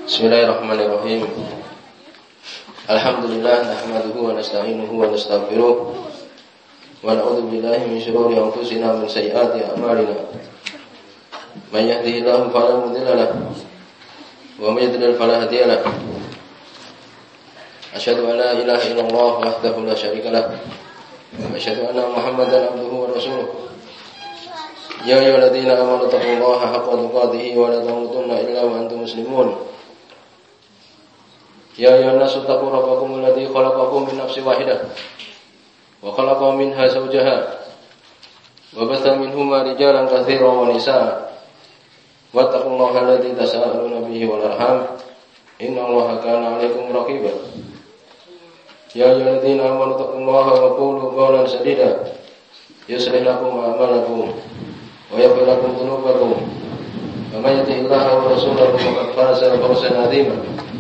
Bismillahirrahmanirrahim. Alhamdulillah nahmaduhu wa nasta'inuhu wa nastaghfiruh wa na'udzu billahi min shururi anfusina wa min sayyiati a'malina. May yahdihillahu fala mudilla lahu wa may yudlil fala hadiya lahu. Asyhadu an la ilaha illallah wahdahu la syarika lahu wa asyhadu anna Muhammadan abduhu wa rasuluh. Ya ayyuhalladzina amanu taqullaha haqqa tuqatih wa la tamutunna illa wa antum muslimun. Ya ayyuhan nasu taqu rabbakum alladzi khalaqakum min nafsin wahidah wa khalaqa minha zawjaha wa batha minhuma rijalan katsiran wa nisaa wattaqullaha alladzi tasaaluna bihi wal arham innallaha kana 'alaikum raqiba. Ya ayyuhalladzina amanu taqullaha wa qulu qawlan sadida yuslih lakum a'malakum wa yaghfir lakum dhunubakum wa may yuti'illaha wa rasulahu faqad faza fawzan 'azima.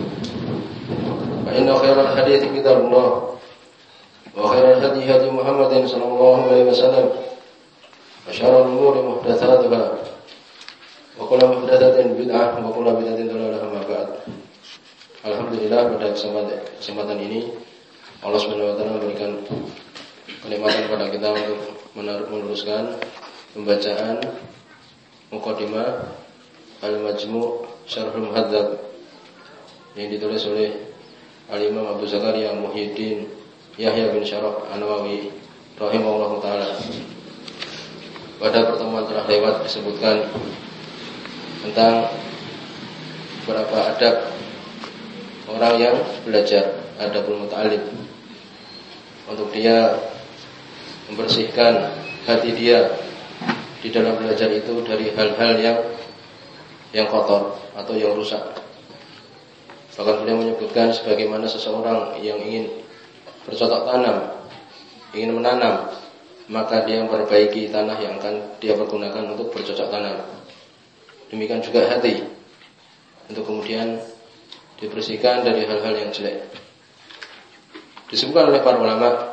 فإن خير الحديث كتاب الله وخير الهدي هدي محمد صلى الله عليه وسلم وشر الأمور محدثاتها وكل محدثة بدعة وكل بدعة ضلالة أما بعد. Alhamdulillah, pada kesempatan ini Allah Subhanahu wa taala memberikan kenikmatan kepada kita untuk meneruskan pembacaan Muqaddimah Al-Majmu' Syarhul Muhadzab yang ditulis oleh Al-Imam Abu Zakaria Muhyiddin Yahya bin Syaraf An-Nawawi rahimahullah ta'ala. Pada pertemuan telah lewat disebutkan tentang beberapa adab orang yang belajar, adabul muta'allim, untuk dia membersihkan hati dia di dalam belajar itu dari hal-hal yang kotor atau yang rusak. Bahkan beliau menyebutkan sebagaimana seseorang yang ingin bercocok tanam, ingin menanam, maka dia memperbaiki tanah yang akan dia pergunakan untuk bercocok tanam. Demikian juga hati, untuk kemudian dibersihkan dari hal-hal yang jelek. Disebutkan oleh para ulama,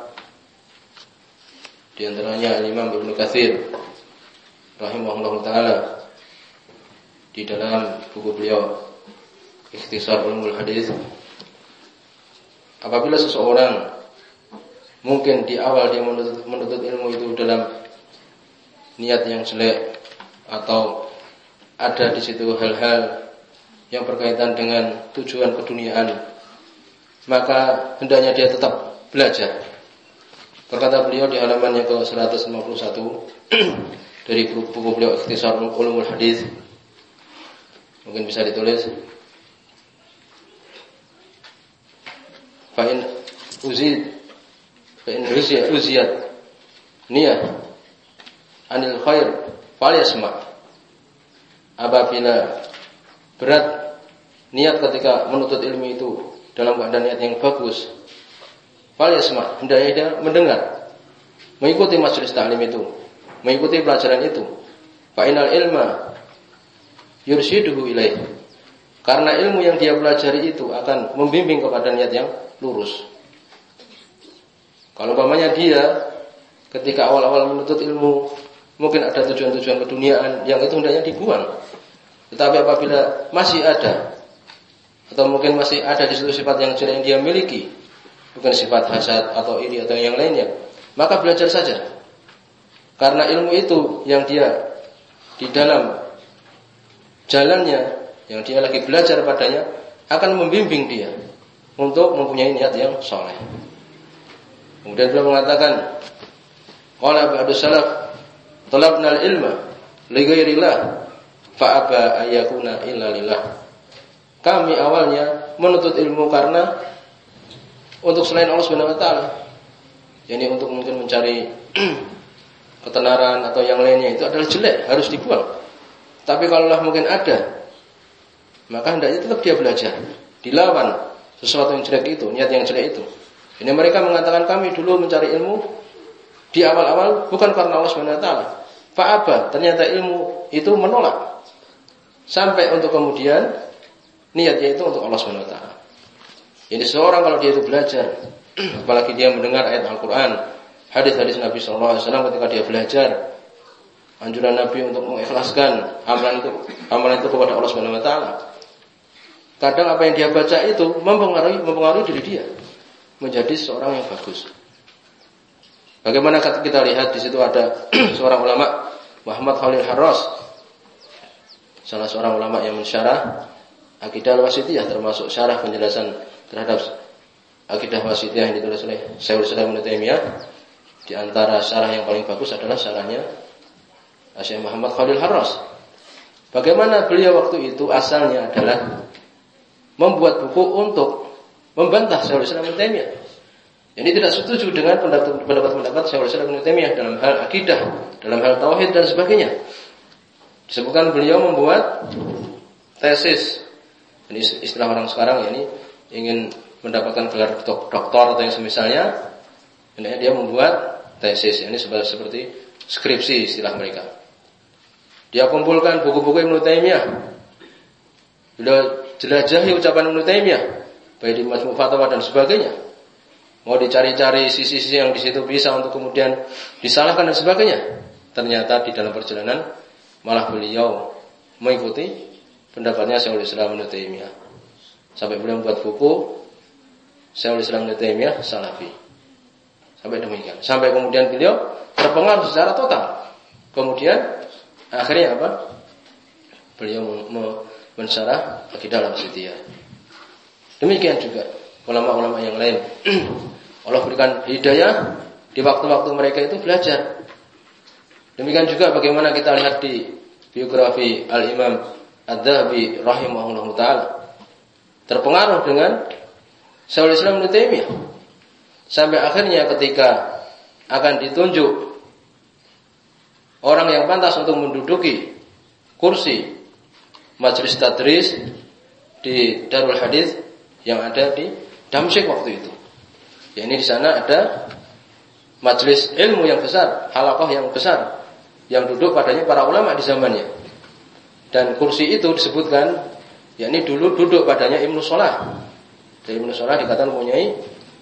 di antaranya Imam Ibnu Katsir rahimahullah ta'ala di dalam buku beliau Ikhtisar Ulumul Hadis, apabila seseorang mungkin di awal dia menuntut ilmu itu dalam niat yang jelek atau ada di situ hal-hal yang berkaitan dengan tujuan keduniaan, maka hendaknya dia tetap belajar. Berkata beliau di halaman yang ke-151 dari buku beliau Ikhtisar Ulumul Hadis, mungkin bisa ditulis, Fa'in uziyat niyah anil khair falyasma. Apabila berat niat ketika menuntut ilmu itu dalam keadaan niat yang bagus, falyasma, hendaknya dia mendengar, mengikuti majelis ta'lim itu, mengikuti pelajaran itu. Fa'inal ilma yursyiduhu ilaih, karena ilmu yang dia pelajari itu akan membimbing kepada niat yang lurus. Kalau umpamanya dia ketika awal-awal menuntut ilmu mungkin ada tujuan-tujuan keduniaan yang itu hendaknya dibuang, tetapi apabila masih ada atau mungkin masih ada di situ sifat yang jelek yang dia miliki, bukan sifat hasad atau iri atau yang lainnya, maka belajar saja. Karena ilmu itu yang dia di dalam jalannya, yang dia lagi belajar padanya, akan membimbing dia untuk mempunyai niat yang soleh. Kemudian beliau mengatakan, qala ba'du salaf talabnal ilma li ghairillah fa aba ayyakuna illa lillah. Kami awalnya menuntut ilmu karena untuk selain Allah Subhanahu wa taala. Yani untuk mungkin mencari ketenaran atau yang lainnya, itu adalah jelek, harus dibuang. Tapi kalaulah mungkin ada, maka hendaknya tetap dia belajar, dilawan sesuatu yang jelek itu, niat yang jelek itu. Ini mereka mengatakan kami dulu mencari ilmu di awal-awal bukan karena Allah Subhanahu wa taala. Fa'aba, ternyata ilmu itu menolak. Sampai untuk kemudian niatnya itu untuk Allah Subhanahu wa taala. Jadi seorang kalau dia itu belajar, apalagi dia mendengar ayat Al-Qur'an, hadis-hadis Nabi sallallahu alaihi wasallam, ketika dia belajar anjuran Nabi untuk mengikhlaskan amalan itu kepada Allah Subhanahu wa taala, kadang apa yang dia baca itu mempengaruhi diri dia menjadi seorang yang bagus. Bagaimana kita lihat di situ ada seorang ulama Muhammad Khalil Harras, salah seorang ulama yang mensyarah Aqidah Al-Wasithiyah, termasuk syarah penjelasan terhadap Aqidah Wasithiyah yang ditulis oleh Syekhul Islam Ibnu Taimiyah. Di antara syarah yang paling bagus adalah syarahnya Syekh Muhammad Khalil Harras. Bagaimana beliau waktu itu asalnya adalah membuat buku untuk membantah Syekhul Islam Ibnu Taimiyah. Jadi tidak setuju dengan pendapat-pendapat Syekhul Islam Ibnu Taimiyah dalam hal akidah, dalam hal tauhid dan sebagainya. Disebutkan beliau membuat tesis. Ini istilah orang sekarang, ini ingin mendapatkan gelar doktor atau yang semisalnya, ini dia membuat tesis. Ini seperti skripsi istilah mereka. Dia kumpulkan buku-buku Ibnu Taimiyah. Beliau jelajahi ucapan Ibnu Taimiyah, baik di Majmu' Fatawa dan sebagainya. Mau dicari-cari sisi-sisi yang di situ bisa untuk kemudian disalahkan dan sebagainya. Ternyata di dalam perjalanan malah beliau mengikuti pendapatnya Syekhul Islam Ibnu Taimiyah. Sampai beliau membuat buku Syekhul Islam Ibnu Taimiyah Salafi. Sampai demikian. Sampai kemudian beliau terpengaruh secara total. Kemudian akhirnya apa? Beliau mensyarah Aqidah Al-Wasithiyah. Demikian juga ulama-ulama yang lain. Allah berikan hidayah di waktu-waktu mereka itu belajar. Demikian juga bagaimana kita lihat di biografi Al-Imam Adz-Dzahabi rahimahullahu taala, terpengaruh dengan Syekhul Islam Ibnu Taimiyah. Sampai akhirnya ketika akan ditunjuk orang yang pantas untuk menduduki kursi majelis tadris di Darul Hadis yang ada di Damsyik waktu itu. Ya, ini di sana ada majelis ilmu yang besar, halaqah yang besar, yang duduk padanya para ulama di zamannya. Dan kursi itu disebutkan, yakni dulu duduk padanya Ibnu Shalah. Dan Ibnu Shalah dikatakan mempunyai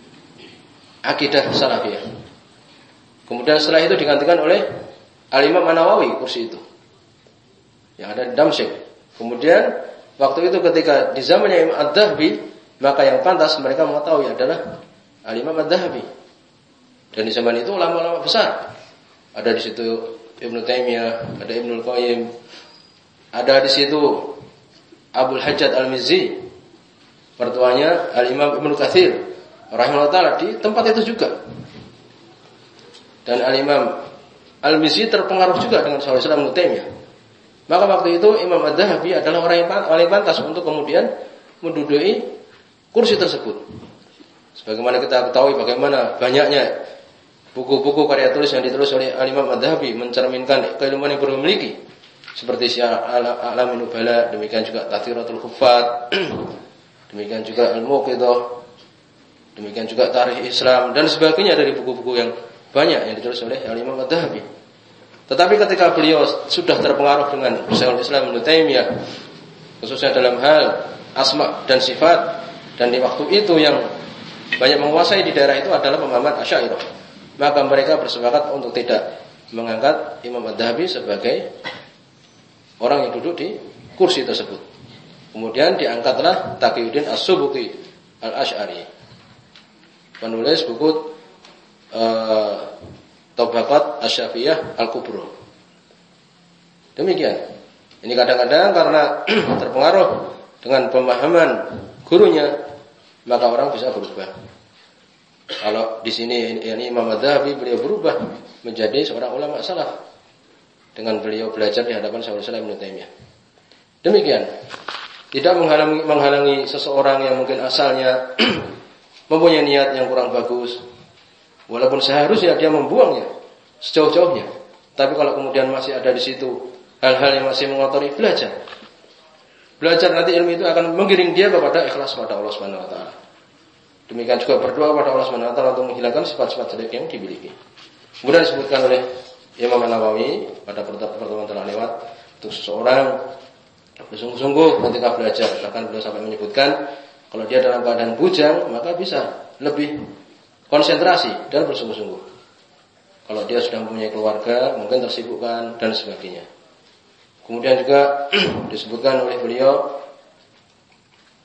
akidah salafiyah. Kemudian setelah itu digantikan oleh Al-Imam An-Nawawi kursi itu, yang ada di Damsyik. Kemudian waktu itu ketika di zamannya Imam Adz-Dzahabi, maka yang pantas mereka mengetahui adalah Al-Imam Adz-Dzahabi. Dan di zaman itu ulama-ulama besar. Ada di situ Ibnu Taimiyah, ada Ibnul Qayyim, ada di situ Abdul Hajjaj Al-Mizzi, mertuanya Al-Imam Ibnu Katsir rahimahullah taala di tempat itu juga. Dan Al-Imam Al-Mizzi terpengaruh juga dengan Syekhul Islam Ibnu Taimiyah. Maka waktu itu Imam Adz-Dzahabi adalah orang yang paling pantas untuk kemudian menduduki kursi tersebut. Sebagaimana kita ketahui bagaimana banyaknya buku-buku karya tulis yang ditulis oleh Al-Imam Adz-Dzahabi mencerminkan keilmuan yang beliau miliki, seperti Syiar A'lamin Nubala, demikian juga Tazkiratul Huffaz, demikian juga Al-Muqidhah, demikian juga Tarikh Islam dan sebagainya dari buku-buku yang banyak yang ditulis oleh Al-Imam Adz-Dzahabi. Tetapi ketika beliau sudah terpengaruh dengan Syekhul Islam Ibnu Taimiyah, khususnya dalam hal asma dan sifat, dan di waktu itu yang banyak menguasai di daerah itu adalah pemahaman Asy'ariyah, maka mereka bersepakat untuk tidak mengangkat Imam Adz-Dzahabi sebagai orang yang duduk di kursi tersebut. Kemudian diangkatlah Taqiyuddin As-Subki Al-Asy'ari, penulis buku Tabaqat Asy-Syafi'iyah Al-Kubra. Demikian. Ini kadang-kadang karena terpengaruh dengan pemahaman gurunya, maka orang bisa berubah. Kalau di sini ini Imam Adz-Dzahabi, beliau berubah menjadi seorang ulama salaf dengan beliau belajar di hadapan Syekhul Islam Ibnu Taimiyah. Demikian. Tidak menghalangi seseorang yang mungkin asalnya mempunyai niat yang kurang bagus, walaupun seharusnya dia membuangnya sejauh-jauhnya. Tapi kalau kemudian masih ada di situ hal-hal yang masih mengotori, belajar nanti ilmu itu akan menggiring dia kepada ikhlas pada Allah Subhanahu wa taala. Demikian juga berdoa kepada Allah Subhanahu wa taala untuk menghilangkan sifat-sifat jelek yang dimiliki. Kemudian disebutkan oleh Imam An-Nawawi pada pertemuan telah lewat, untuk seseorang bersungguh-sungguh ketika belajar. Bahkan beliau sampai menyebutkan kalau dia dalam keadaan bujang maka bisa lebih konsentrasi dan bersungguh-sungguh. Kalau dia sudah mempunyai keluarga mungkin tersibukkan dan sebagainya. Kemudian juga disebutkan oleh beliau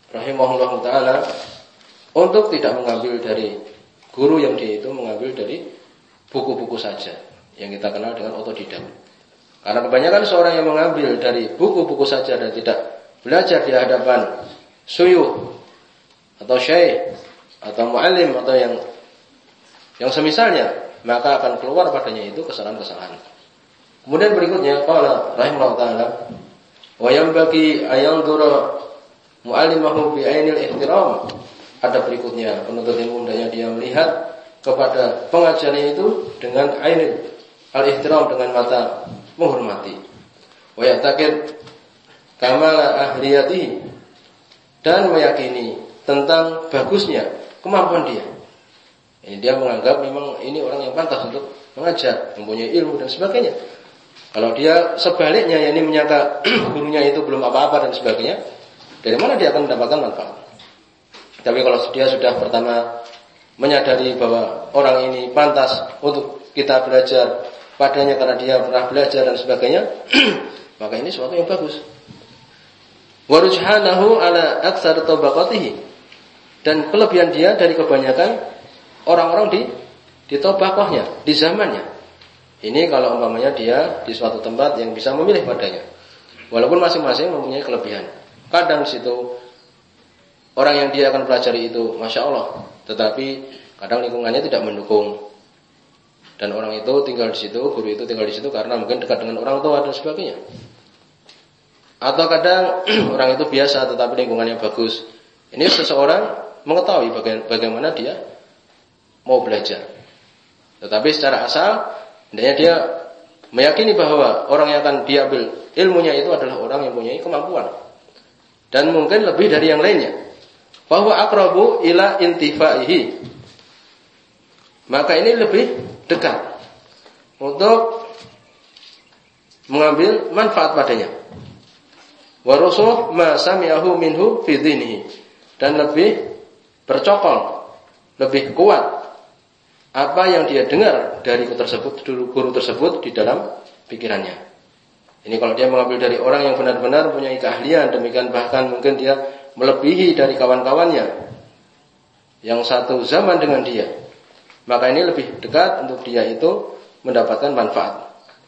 rahimahullah taala untuk tidak mengambil dari guru yang dia itu mengambil dari buku-buku saja yang kita kenal dengan otodidak. Karena kebanyakan seorang yang mengambil dari buku-buku saja dan tidak belajar di hadapan suyuh atau syekh atau muallim atau yang semisalnya, maka akan keluar padanya itu kesalahan-kesalahan. Kemudian berikutnya qala rahimahullah taala wa yanbaghi ayanzura muallimahu bi ainil ihtiram. Ada berikutnya penuntut ilmu hendaknya dia melihat kepada pengajarnya itu dengan ainil al-ihtiram, dengan mata menghormati. Wa ya'taqid kamala ahliyatihi, dan meyakini tentang bagusnya kemampuan dia. Ini dia menganggap memang ini orang yang pantas untuk mengajar, mempunyai ilmu dan sebagainya. Kalau dia sebaliknya, yakni menyangka gurunya itu belum apa-apa dan sebagainya, dari mana dia akan mendapatkan manfaat? Tapi kalau dia sudah pertama menyadari bahwa orang ini pantas untuk kita belajar padanya karena dia pernah belajar dan sebagainya, maka ini suatu yang bagus. Warujhanahu ala aktsar tabaqatihi, dan kelebihan dia dari kebanyakan orang-orang di tabaqahnya, di zamannya. Ini kalau umpamanya dia di suatu tempat yang bisa memilih padanya. Walaupun masing-masing mempunyai kelebihan. Kadang di situ orang yang dia akan pelajari itu Masya Allah, tetapi kadang lingkungannya tidak mendukung. Dan orang itu tinggal di situ, guru itu tinggal di situ karena mungkin dekat dengan orang tua dan sebagainya. Atau kadang orang itu biasa tetapi lingkungannya bagus. Ini seseorang mengetahui bagaimana dia mau belajar. Tetapi secara asal hendaknya dia meyakini bahwa orang yang akan diambil ilmunya itu adalah orang yang mempunyai kemampuan dan mungkin lebih dari yang lainnya. Bahwa aqrabu ila intifaihi, maka ini lebih dekat untuk mengambil manfaat padanya. Wa rusuh ma sami'ahu minhu fi dinihi, dan lebih bercokol, lebih kuat apa yang dia dengar dari guru tersebut di dalam pikirannya. Ini kalau dia mengambil dari orang yang benar-benar mempunyai keahlian, demikian bahkan mungkin dia melebihi dari kawan-kawannya yang satu zaman dengan dia, maka ini lebih dekat untuk dia itu mendapatkan manfaat.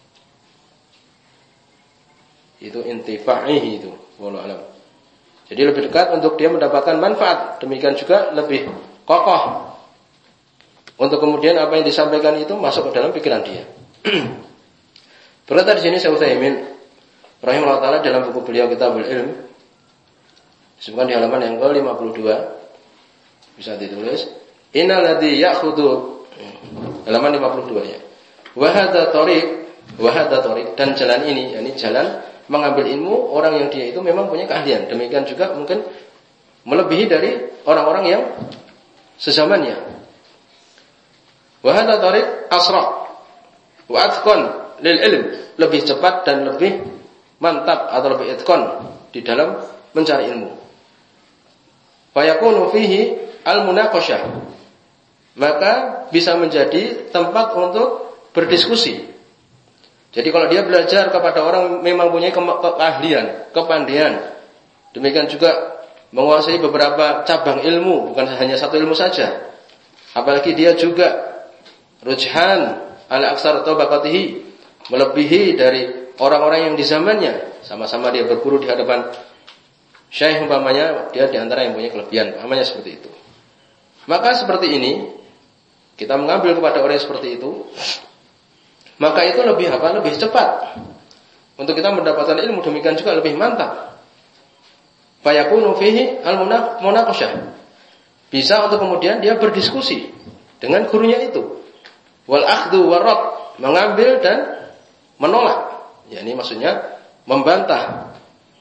Itu intifa'ihi itu, wallahu alam. Jadi lebih dekat untuk dia mendapatkan manfaat, demikian juga lebih kokoh untuk kemudian apa yang disampaikan itu masuk ke dalam pikiran dia. Berkata di sini Syekh Utsaimin rahimahullah taala dalam buku beliau Kitabul Ilm, disebutkan di halaman yang ke-52, bisa ditulis innal ladzi ya'khudhu, halaman 52 ya. Wa hadza tariq, dan jalan ini, yakni jalan mengambil ilmu orang yang dia itu memang punya keahlian, demikian juga mungkin melebihi dari orang-orang yang sezamannya. Wa hadza tariq asra wa atqan lil ilm, lebih cepat dan lebih mantap atau lebih itqan di dalam mencari ilmu. Fa yakunu fihi al-munaqashah, maka bisa menjadi tempat untuk berdiskusi. Jadi kalau dia belajar kepada orang memang punya keahlian, kepandaian, demikian juga menguasai beberapa cabang ilmu, bukan hanya satu ilmu saja. Apalagi dia juga rujhan ala aksar tabaqatihi, melebihi dari orang-orang yang di zamannya, sama-sama dia berguru di hadapan syekh umpamanya, dia di antara yang punya kelebihan, umpamanya seperti itu. Maka seperti ini, kita mengambil kepada orang yang seperti itu, maka itu lebih apa? Lebih cepat untuk kita mendapatkan ilmu, demikian juga lebih mantap. Fayakunu fihi al-munaqashah, bisa untuk kemudian dia berdiskusi dengan gurunya itu. Wal akhdhu warad, mengambil dan menolak. Ya, ini maksudnya membantah.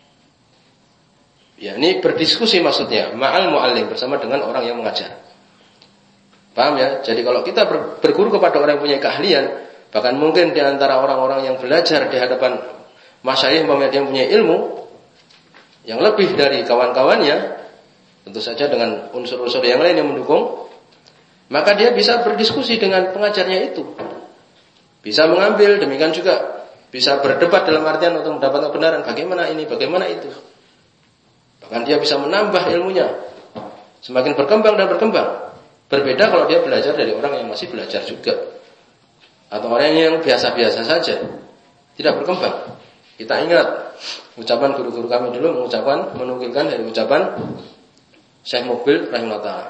Ya, ini berdiskusi maksudnya ma'al muallim, bersama dengan orang yang mengajar. Paham ya? Jadi kalau kita berguru kepada orang yang punya keahlian, bahkan mungkin di antara orang-orang yang belajar di hadapan masyayikh umpamanya dia punya ilmu yang lebih dari kawan-kawannya, tentu saja dengan unsur-unsur yang lain yang mendukung, maka dia bisa berdiskusi dengan pengajarnya itu, bisa mengambil, demikian juga bisa berdebat dalam artian untuk mendapatkan kebenaran, bagaimana ini, bagaimana itu. Bahkan dia bisa menambah ilmunya. Semakin berkembang dan berkembang. Berbeda kalau dia belajar dari orang yang masih belajar juga. Atau orang yang biasa-biasa saja. Tidak berkembang. Kita ingat ucapan guru-guru kami dulu menukilkan dari ucapan Syekh Mubil rahimahullah ta'ala.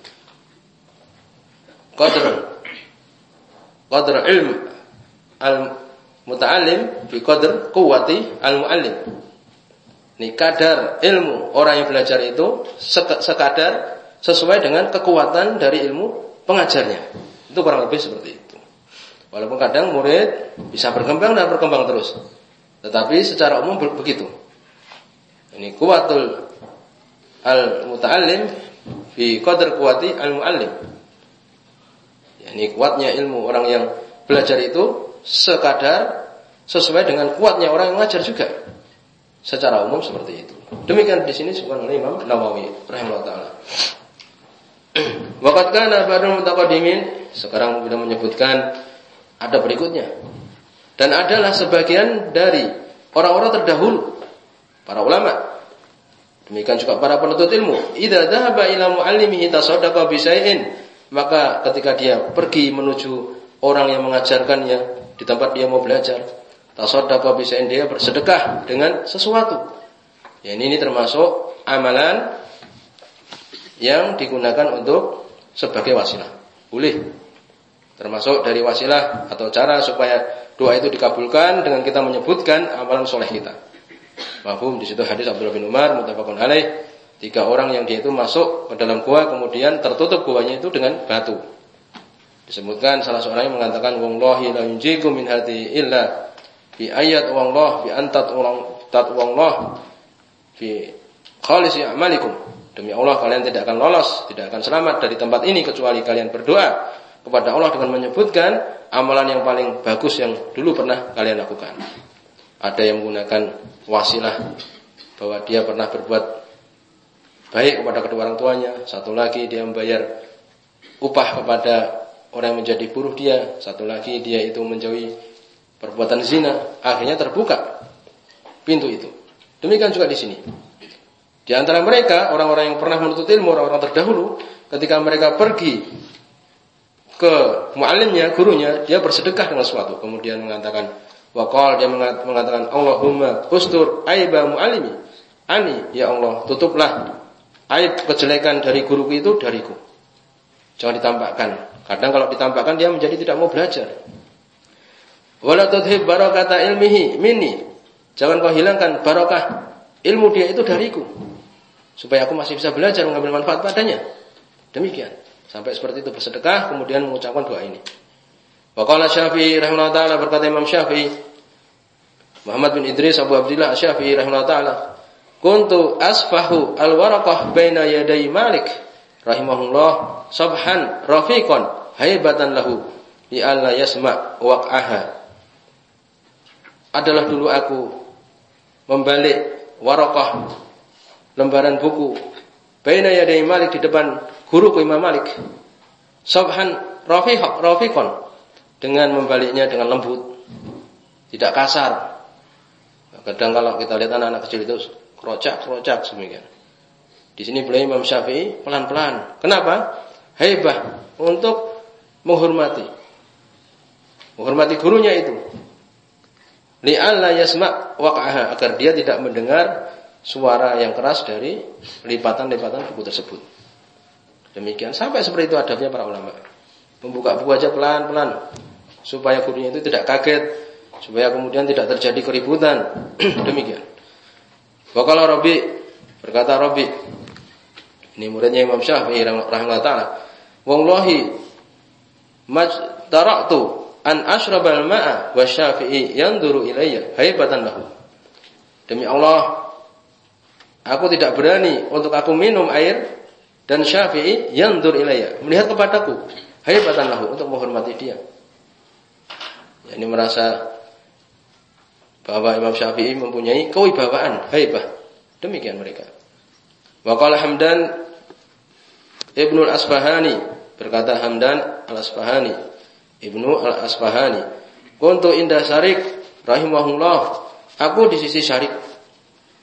Qadr ilm al-muta'allim bi qadr quwwati al-mu'allim. Ini kadar ilmu orang yang belajar itu sekadar sesuai dengan kekuatan dari ilmu pengajarnya. Itu kurang lebih seperti itu. Walaupun kadang murid bisa berkembang dan berkembang terus. Tetapi secara umum begitu. Ini quwwatul al-muta'allim bi qadr quwwati al-mu'allim. Ini kuatnya ilmu orang yang belajar itu sekadar sesuai dengan kuatnya orang yang mengajar juga. Secara umum seperti itu. Demikian di sini disebutkan oleh Imam Nawawi rahimahullah taala. Waqad kana ba'dul mutaqaddimin, sekarang sudah menyebutkan ada berikutnya. Dan adalah sebagian dari orang-orang terdahulu, para ulama. Demikian juga para penuntut ilmu. Idza dhahaba ila muallimihi tasaddaqa bi syai'in, maka ketika dia pergi menuju orang yang mengajarkannya di tempat dia mau belajar, tasaddaqa bi syai'in, dia bersedekah dengan sesuatu. Ya, ini termasuk amalan yang digunakan untuk sebagai wasilah. Boleh. Termasuk dari wasilah atau cara supaya doa itu dikabulkan dengan kita menyebutkan amalan soleh kita. Mafhum, di situ hadis Abdullah bin Umar muttafaqun alaih, 3 orang yang dia itu masuk ke dalam gua, kemudian tertutup guanya itu dengan batu. Disebutkan salah seorang yang mengatakan wallahi la yunjikum min hati illa bi ayat wallah bi antat wallah fi khalisi a'malikum. Demi Allah kalian tidak akan lolos, tidak akan selamat dari tempat ini kecuali kalian berdoa kepada Allah dengan menyebutkan amalan yang paling bagus yang dulu pernah kalian lakukan. Ada yang menggunakan wasilah bahwa dia pernah berbuat baik kepada kedua orang tuanya. Satu lagi dia membayar upah kepada orang yang menjadi buruh dia. Satu lagi dia itu menjauhi perbuatan zina. Akhirnya terbuka pintu itu. Demikian juga di sini. Di antara mereka orang-orang yang pernah menuntut ilmu, orang-orang terdahulu, ketika mereka pergi ke muallimnya, gurunya, dia bersedekah dengan sesuatu. Kemudian mengatakan waqal, dia mengatakan Allahumma ustur aiba muallimi ani, ya Allah tutuplah aib kejelekan dari guruku itu dariku. Jangan ditampakkan. Kadang kalau ditampakkan dia menjadi tidak mau belajar. Wala tudhib barakata ilmihi minni, jangan kau hilangkan barakah ilmu dia itu dariku, supaya aku masih bisa belajar mengambil manfaat padanya. Demikian. Sampai seperti itu bersedekah, kemudian mengucapkan doa ini. Wa qala Syafi'i rahimahullah ta'ala, berkata Imam Syafi'i, Muhammad bin Idris Abu Abdillah Syafi'i rahimahullah ta'ala, kuntu asfahu al-waraqah baina yaday Malik rahimahullah sabhan rafiqan haibatan lahu li alla yasma' waq'aha. Adalah dulu aku membalik waraqah, lembaran buku, baina yaday Malik, di depan guruku Imam Malik, sabhan rafiqan, dengan membaliknya dengan lembut, tidak kasar. Kadang kalau kita lihat anak-anak kecil itu kerocak demikian. Di sini beliau Imam Syafi'i pelan-pelan. Kenapa? Haibah, untuk menghormati gurunya itu. Li'alla yasma' waq'aha, agar dia tidak mendengar suara yang keras dari lipatan-lipatan buku tersebut. Demikian, sampai seperti itu adabnya para ulama. Membuka buku aja pelan-pelan supaya gurunya itu tidak kaget, supaya kemudian tidak terjadi keributan. Demikian. Wa qala Rabi, berkata Rabi, ini muridnya Imam Syafi'i rahimahullah ta'ala, wallahi majtara'tu an ashrabal ma'a wa Syafi'i yanzuru ilayya haibatan lahu. Demi Allah, aku tidak berani untuk aku minum air dan Syafi'i yanzur ilayya, melihat kepadaku, haibatan lahu, untuk menghormati dia. Ya, ini merasa bahwa Imam Syafi'i mempunyai kewibawaan, haibah. Demikian mereka. Wa qala Hamdan Ibnu al-Asfahani, berkata Hamdan al-Asfahani, Ibnu al-Asfahani, kuntu inda Syarik rahimahullah, aku di sisi Syarik.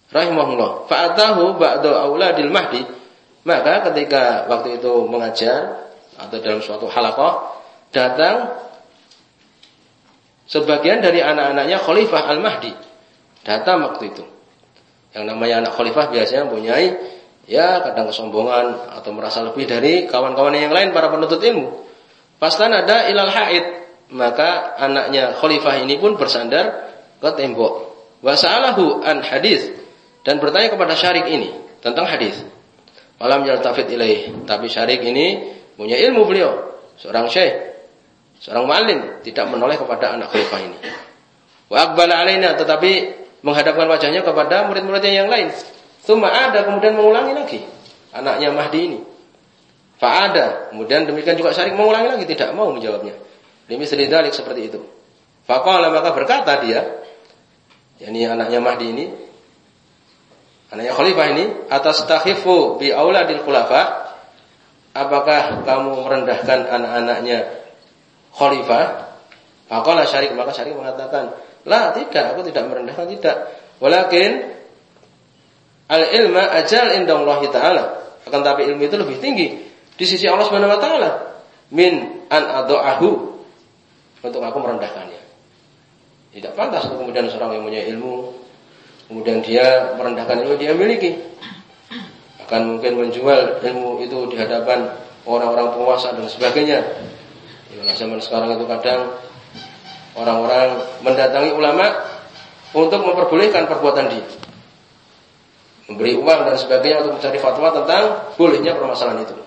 rahimahullah, fa'atahu ba'du auladil Mahdi, maka ketika waktu itu mengajar atau dalam suatu halaqah, datang sebagian dari anak-anaknya Khalifah Al-Mahdi. Datang waktu itu. Yang namanya anak khalifah biasanya mempunyai ya kadang kesombongan atau merasa lebih dari kawan-kawan yang lain para penuntut ilmu. Pastan ada ilal haid, maka anaknya khalifah ini pun bersandar ke tembok. Wasa'alahu an hadis, dan bertanya kepada Syarik ini tentang hadis. Malam yaltafit ilaih, tapi Syarik ini punya ilmu beliau, seorang syekh, seorang muallim, tidak menoleh kepada anak khalifah ini. Wa aqbala alaina, tetapi menghadapkan wajahnya kepada murid-muridnya yang lain. Tsumma ada, kemudian mengulangi lagi anaknya Mahdi ini. Fa'ada, kemudian demikian juga Syarik mengulangi lagi, tidak mau menjawabnya. Limisli dzalik, seperti itu. Faqala, maka berkata dia, yakni anaknya Mahdi ini, anaknya khalifah ini, atastakhifu bi auladil khulafa, apakah kamu merendahkan anak-anaknya khalifah? Faqala Syarik, maka Syarik mengatakan, la, tidak, aku tidak merendahkan, tidak. Walakin al-ilma ajal indallahi ta'ala, akan tapi ilmu itu lebih tinggi di sisi Allah Subhanahu wa taala min an adha'ahu, untuk aku merendahkannya. Tidak pantas untuk kemudian seorang yang punya ilmu kemudian dia merendahkan ilmu dia miliki. Akan mungkin menjual ilmu itu di hadapan orang-orang penguasa dan sebagainya. Di zaman sekarang itu kadang orang-orang mendatangi ulama untuk memperbolehkan perbuatan dia, memberi uang dan sebagainya untuk mencari fatwa tentang bolehnya permasalahan itu.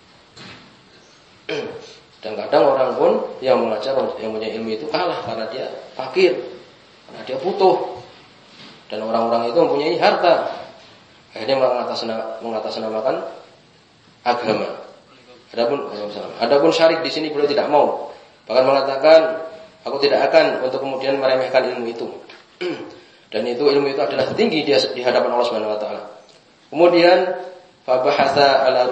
Dan kadang orang pun yang mengajar, yang punya ilmu itu kalah karena dia fakir, karena dia butuh, dan orang-orang itu mempunyai harta, akhirnya mengatasnamakan agama. Adapun Syarik di sini beliau tidak mau, bahkan mengatakan, aku tidak akan untuk kemudian meremehkan ilmu itu. Dan itu ilmu itu adalah tinggi di hadapan Allah Subhanahu wa taala. Kemudian fabahasa ala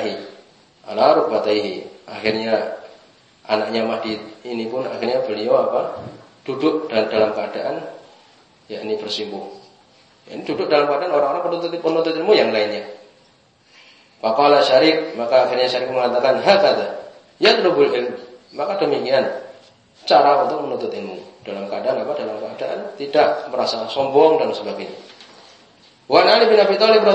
rukbatayhi. Akhirnya anaknya Mahdi ini pun akhirnya beliau duduk dan dalam keadaan yakni bersimpuh. Ini duduk dalam keadaan orang-orang penuntut ilmu yang lainnya. Faqala Syarik, maka akhirnya Syarik mengatakan hakadha yatlubul ilm. Maka demikian cara untuk menuntut ilmu, dalam keadaan dalam keadaan tidak merasa sombong dan sebagainya. Wa Ali bin Abi Thalib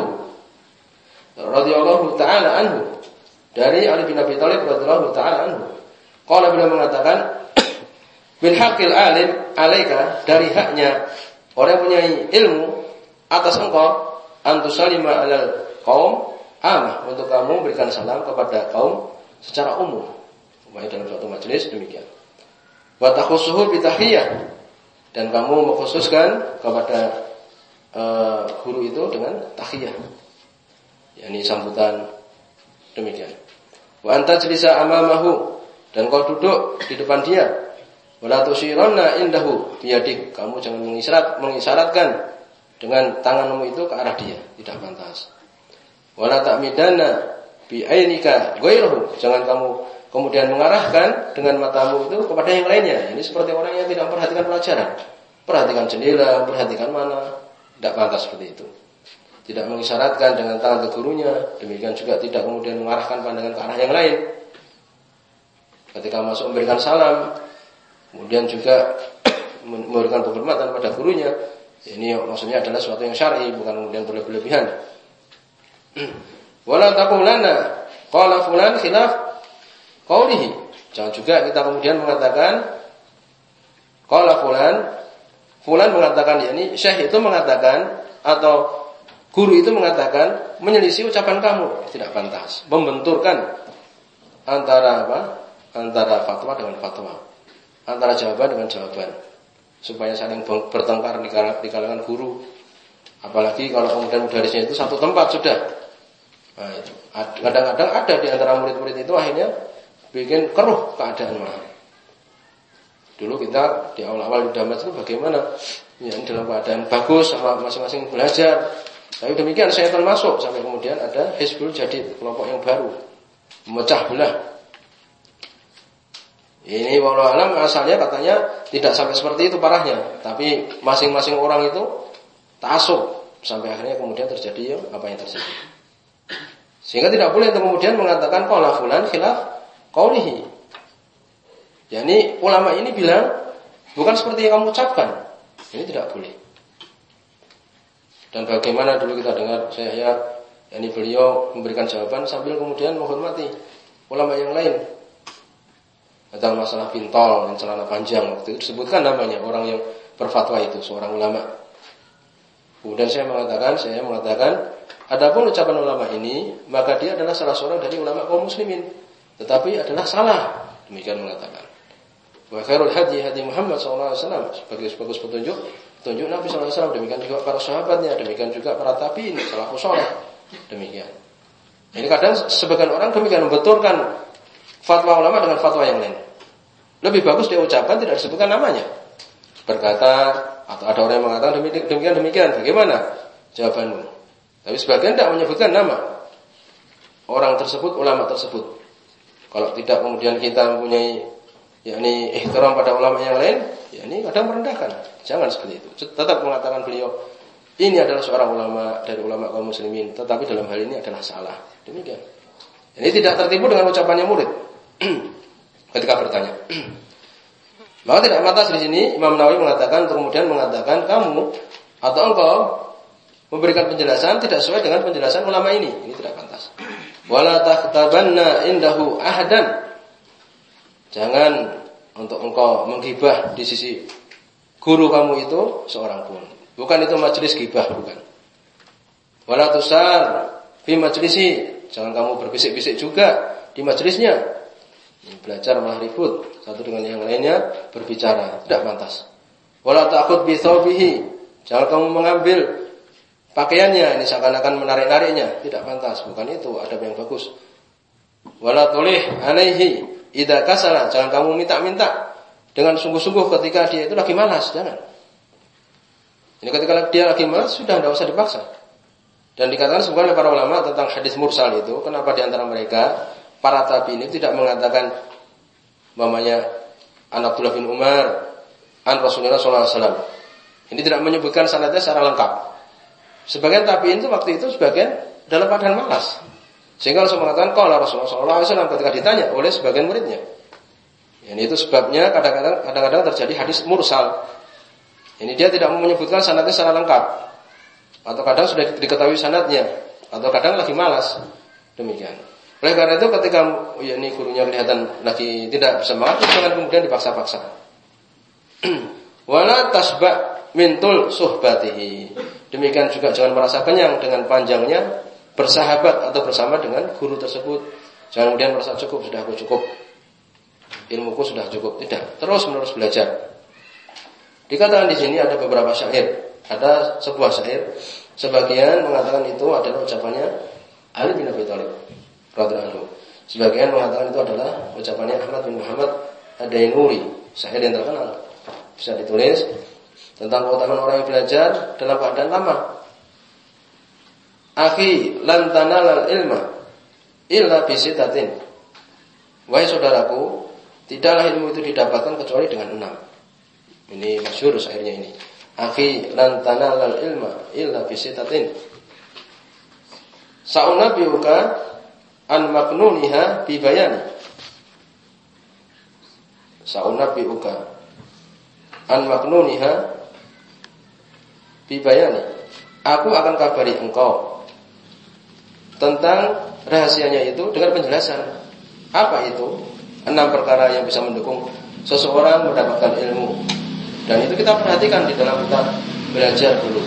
radhiyallahu ta'ala anhu, dari Ali bin Abi Thalib radhiyallahu ta'ala anhu, qala, beliau mengatakan, bil haqqil alim alaika, dari haknya orang yang punya ilmu atas engkau, antusalima alal qaum amah, untuk kamu berikan salam kepada kaum secara umum, baik dalam suatu majelis demikian. Wa takhussuhu bi tahiyyah, dan kamu mengkhususkan kepada guru itu dengan tahiyyah, yakni sambutan demikian. Wa anta jalisa amamahu, dan kau duduk di depan dia. Wala tusyiranna indahu biyadik, kamu jangan mengisyaratkan dengan tanganmu itu ke arah dia, tidak pantas. Wala ta'midanna bi ainika ghairahu, jangan kamu kemudian mengarahkan dengan matamu itu kepada yang lainnya. Ini seperti orang yang tidak memperhatikan pelajaran, perhatikan jendela, perhatikan mana, tidak pantas seperti itu. Tidak mengisyaratkan dengan tangan ke gurunya, demikian juga tidak kemudian mengarahkan pandangan ke arah yang lain. Ketika masuk memberikan salam, kemudian juga memberikan penghormatan pada gurunya, ini maksudnya adalah sesuatu yang syar'i, bukan kemudian berlebihan. Wala taqulanna qala fulan khilaf qaulihi, jangan juga kita kemudian mengatakan qala fulan mengatakan, yakni syekh itu mengatakan atau guru itu mengatakan menyelisih ucapan kamu, tidak pantas. Membenturkan antara antara fatwa dengan fatwa, antara jawaban dengan jawaban, supaya saling bertengkar di kalangan guru. Apalagi kalau kemudian mudarisnya itu satu tempat sudah. Nah, itu kadang-kadang ada di antara murid-murid itu akhirnya bikin keruh keadaan malah. Dulu kita di awal-awal di Damas itu bagaimana? Ya, dalam keadaan bagus sama masing-masing belajar. Tapi demikian syaitan masuk sampai kemudian ada Hizbul Jadid, kelompok yang baru, memecah belah. Ini wallahu alam asalnya katanya tidak sampai seperti itu parahnya, tapi masing-masing orang itu ta'assub, sampai akhirnya kemudian terjadi apa yang terjadi. Sehingga tidak boleh untuk kemudian mengatakan qala fulan khilaf qaulihi. Yani ulama ini bilang bukan seperti yang kamu ucapkan. Ini tidak boleh. Dan bagaimana dulu kita dengar yani beliau memberikan jawaban sambil kemudian menghormati ulama yang lain. Tentang masalah pintol dan celana panjang waktu itu disebutkan namanya orang yang berfatwa itu seorang ulama. Kemudian saya mengatakan adapun ucapan ulama ini maka dia adalah salah seorang dari ulama kaum muslimin, tetapi adalah salah. Demikian mengatakan. Wa khairul hadi Muhammad sallallahu alaihi wasallam, sebagai petunjuk Nabi sallallahu alaihi wasallam, demikian juga para sahabatnya, demikian juga para tabi'in, salafus saleh. Demikian. Ini kadang sebagian orang demikian membenturkan fatwa ulama dengan fatwa yang lain. Lebih bagus dia ucapkan tidak disebutkan namanya. Berkata atau ada orang yang mengatakan demikian. Bagaimana jawabanmu? Tapi sebagian tidak menyebutkan nama orang tersebut, ulama tersebut. Kalau tidak kemudian kita mempunyai yakni ihtiram pada ulama yang lain, yakni kadang merendahkan. Jangan seperti itu. Tetap mengatakan beliau ini adalah seorang ulama dari ulama kaum muslimin, tetapi dalam hal ini adalah salah. Demikian. Ini tidak tertipu dengan ucapannya murid ketika bertanya. Maka tidak pantas di sini Imam Nawawi mengatakan, kemudian mengatakan kamu atau engkau memberikan penjelasan tidak sesuai dengan penjelasan ulama ini. Ini tidak pantas. Wala takhtabanna indahu ahadan. Jangan untuk engkau menggibah di sisi guru kamu itu seorang pun. Bukan itu majelis gibah, bukan. Wala tusar fi majlisi. Jangan kamu berbisik-bisik juga di majelisnya. Belajar malah ribut satu dengan yang lainnya berbicara, tidak pantas. Wala ta'khud bi thawbihi. Jangan kamu mengambil pakaiannya, ini seakan-akan menarik-nariknya, tidak pantas. Bukan itu adab yang bagus. Wala tulih alaihi idza kasala. Jangan kamu minta-minta dengan sungguh-sungguh ketika dia itu lagi malas, jangan. Ini ketika dia lagi malas sudah tidak usah dipaksa. Dan dikatakan sebenarnya para ulama tentang hadis mursal itu, kenapa di antara mereka para tabi'in ini tidak mengatakan namanya an Abdullah bin Umar an Rasulullah sallallahu alaihi wasallam. Ini tidak menyebutkan sanadnya secara lengkap. Sebagian tabi'in itu waktu itu sebagian dalam keadaan malas. Sehingga langsung mengatakan qala Rasulullah sallallahu alaihi wasallam ketika ditanya oleh sebagian muridnya. Ini itu sebabnya kadang-kadang terjadi hadis mursal. Ini dia tidak menyebutkan sanadnya secara lengkap. Atau kadang sudah diketahui sanadnya, atau kadang lagi malas. Demikian. Oleh karena itu ketika ini gurunya kelihatan lagi tidak bersemangat, jangan kemudian dipaksa-paksa. Wala tasba mintul suhbatihi. Demikian juga jangan merasa kenyang dengan panjangnya bersahabat atau bersama dengan guru tersebut. Jangan kemudian merasa cukup, sudah aku cukup. Ilmuku sudah cukup. Tidak, terus-menerus belajar. Dikatakan di sini ada beberapa syair. Ada sebuah syair, sebagian mengatakan itu adalah ucapannya Ali bin Abi Thalib radhiyallahu anhu. Sebagian mengatakan itu adalah ucapannya Ahmad bin Muhammad Ad-Dainuri, syair yang terkenal. Bisa ditulis tentang keutamaan orang yang belajar dalam keadaan lama. Akhi lan tanalal ilma illa bisitatin. Wahai saudaraku, tidaklah ilmu itu didapatkan kecuali dengan 6. Ini masyhur syairnya ini. Akhi lan tanalal ilma illa bisitatin. Sa'unabiuka an maknuniha bi bayani. Sa'unabiuka an maknuniha bi bayani. Aku akan kabari engkau tentang rahasianya itu dengan penjelasan. Apa itu? 6 perkara yang bisa mendukung seseorang mendapatkan ilmu. Dan itu kita perhatikan di dalam kita belajar dulu.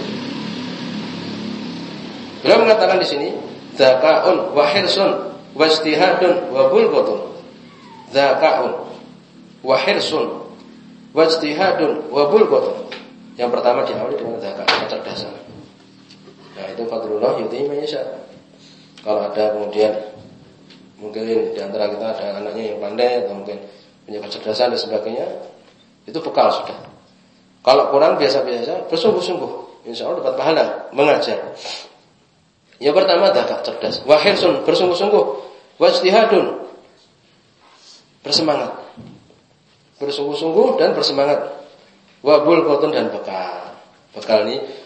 Beliau mengatakan di sini, dzakaun wa hirsun wa ijtihadun wa bulghatun. Dzakaun wa hirsun wa ijtihadun wa bulghatun. Yang pertama diawali dengan dzaka, kecerdasan. Nah, itu fadlullah yuti man yasha. Kalau ada kemudian mungkin di antara kita ada anaknya yang pandai atau mungkin punya kecerdasan dan sebagainya, itu bekal sudah. Kalau kurang biasa-biasa, bersungguh-sungguh, insya Allah dapat pahala mengajar. Yang pertama dzaka, cerdas. Wa hirsun, bersungguh-sungguh. Wa ijtihadun, bersemangat. Bersungguh-sungguh dan bersemangat. Wa bulghatun, dan bekal. Bekal ini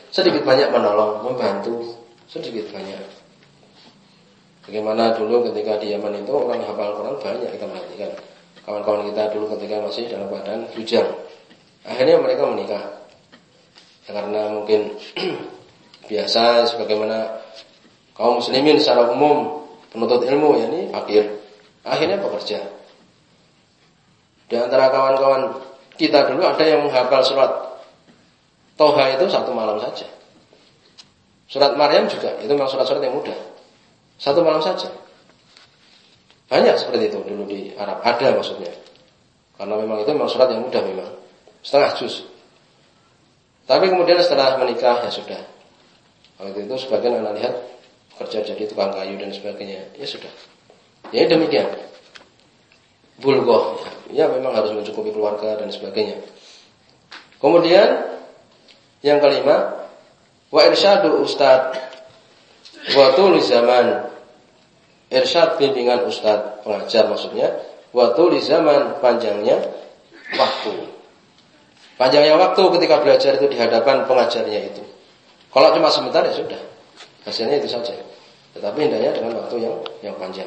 sedikit banyak menolong, membantu sedikit banyak. Bagaimana dulu ketika di Yaman itu orang hafal Quran banyak, kita perhatikan. Kawan-kawan kita dulu ketika masih dalam keadaan bujang, akhirnya mereka menikah. Ya, karena mungkin biasa sebagaimana kaum muslimin secara umum penuntut ilmu, ya ini fakir, akhirnya bekerja. Di antara kawan-kawan kita dulu ada yang menghafal surat Toha itu 1 malam saja. Surat Maryam juga, itu memang surat-surat yang mudah. 1 malam saja. Banyak seperti itu dulu di Arab, ada maksudnya. Karena memang itu memang surat yang mudah memang. Setengah juz. Tapi kemudian setelah menikah ya sudah. Waktu itu sebagian anak lihat kerja jadi tukang kayu dan sebagainya, ya sudah. Ya demikian. Bulgoh, ya memang harus mencukupi keluarga dan sebagainya. Kemudian yang kelima, wa irsyadu ustad wa tul zaman. Irsyad bimbingan ustad, pengajar maksudnya, wa tul zaman, panjangnya waktu. Panjangnya waktu ketika belajar itu di hadapan pengajarnya itu. Kalau cuma sebentar ya sudah, hasilnya itu saja. Tetapi hendaknya dengan waktu yang panjang.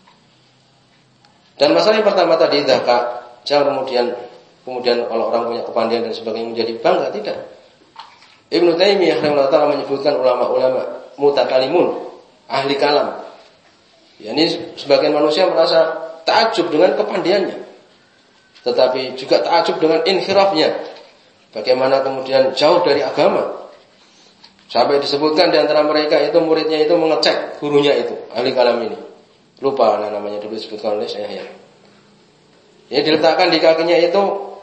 Dan masalah yang pertama tadi zakat, jangan kemudian kalau orang punya kepandaian dan sebagainya menjadi bangga, tidak. Ibnu Taimiyah rahimahullah taala menyebutkan ulama-ulama mutakalimun, ahli kalam. Ya, ini sebagian manusia merasa takjub dengan kepandaiannya, tetapi juga takjub dengan inhirafnya. Bagaimana kemudian jauh dari agama. Sampai disebutkan di antara mereka itu muridnya itu mengecek gurunya itu, ahli kalam ini. Lupa namanya dulu disebutkan oleh saya ya. Ini diletakkan di kakinya itu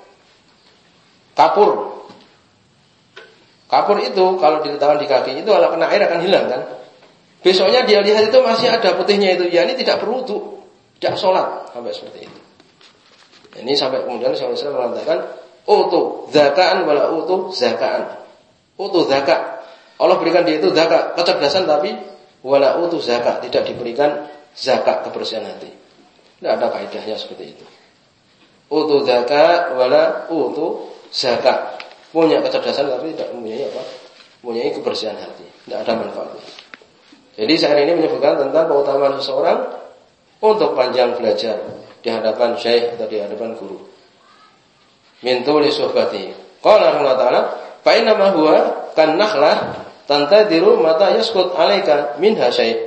kapur. Kapur itu kalau diletakkan di kaki itu kalau kena air akan hilang kan. Besoknya dia lihat itu masih ada putihnya itu. Ya ini tidak berwudu, tidak sholat sampai seperti itu. Ini sampai kemudian Syaikhul Islam mengatakan utu zakaan wala utu zakaan. Utu zakat. Allah berikan dia itu zakat, kecerdasan, tapi wala utu zakat, tidak diberikan zakat kebersihan hati. Tidak ada kaidahnya seperti itu. Utu zakat wala utu zakat. Punya kecerdasan tapi tidak mempunyai apa? Mempunyai kebersihan hati. Tidak ada manfaatnya. Jadi saya ini menyebutkan tentang keutamaan seseorang untuk panjang belajar di hadapan syekh atau di hadapan guru. Min tuli suhbati. Qala Allah Ta'ala, fa inna ma huwa kan nakhlah tantadiru mata yaskut 'alaika minha syai'.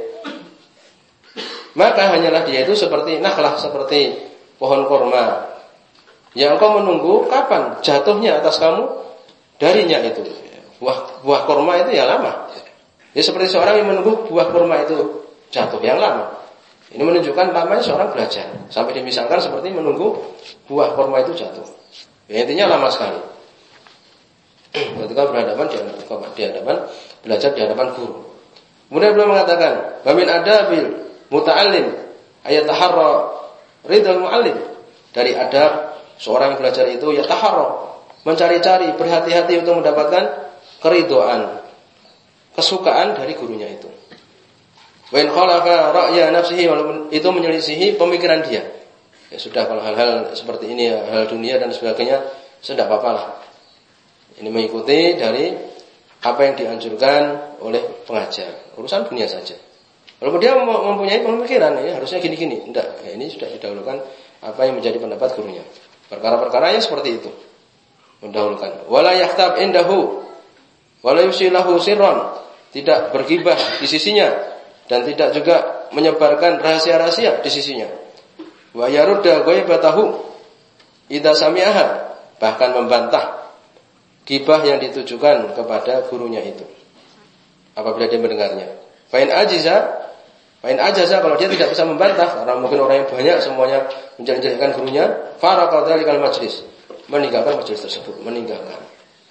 Maka hanyalah dia itu seperti nakhlah, seperti pohon kurma yang engkau menunggu kapan jatuhnya atas kamu darinya itu. Buah kurma itu ya lama. Ya seperti seorang yang menunggu buah kurma itu jatuh yang lama. Ini menunjukkan lamanya seorang belajar. Sampai dimisalkan seperti menunggu buah kurma itu jatuh. Ya, intinya lama sekali. Ketika berhadapan di hadapan belajar di hadapan guru. Kemudian beliau mengatakan, "Wa min adabil muta'allim ayataharra ridal mu'allim." Dari adab seorang yang belajar itu yataharra, mencari-cari, berhati-hati untuk mendapatkan keridhaan, kesukaan dari gurunya itu. Wa in khalafa ra'ya nafsihi, walaupun itu menyelisihi pemikiran dia. Ya sudah, kalau hal-hal seperti ini, hal dunia dan sebagainya, sudah apa-apa lah. Ini mengikuti dari apa yang dianjurkan oleh pengajar. Urusan dunia saja. Walaupun dia mempunyai pemikiran, ya harusnya gini-gini. Tidak, ya, ini sudah didahulukan apa yang menjadi pendapat gurunya. Perkara-perkara yang seperti itu mendahulukan. Wala yahtab indahu wala yusilahu sirran, tidak bergibah di sisinya dan tidak juga menyebarkan rahasia-rahasia di sisinya. Wa yarudda ghaibatahu idza sami'aha, bahkan membantah gibah yang ditujukan kepada gurunya itu apabila dia mendengarnya. Fa in ajaza, kalau dia tidak bisa membantah karena mungkin orang yang banyak semuanya menjelek-jelekkan gurunya, faraqa dzalikal majlis, meninggalkan majelis tersebut, meninggalkan.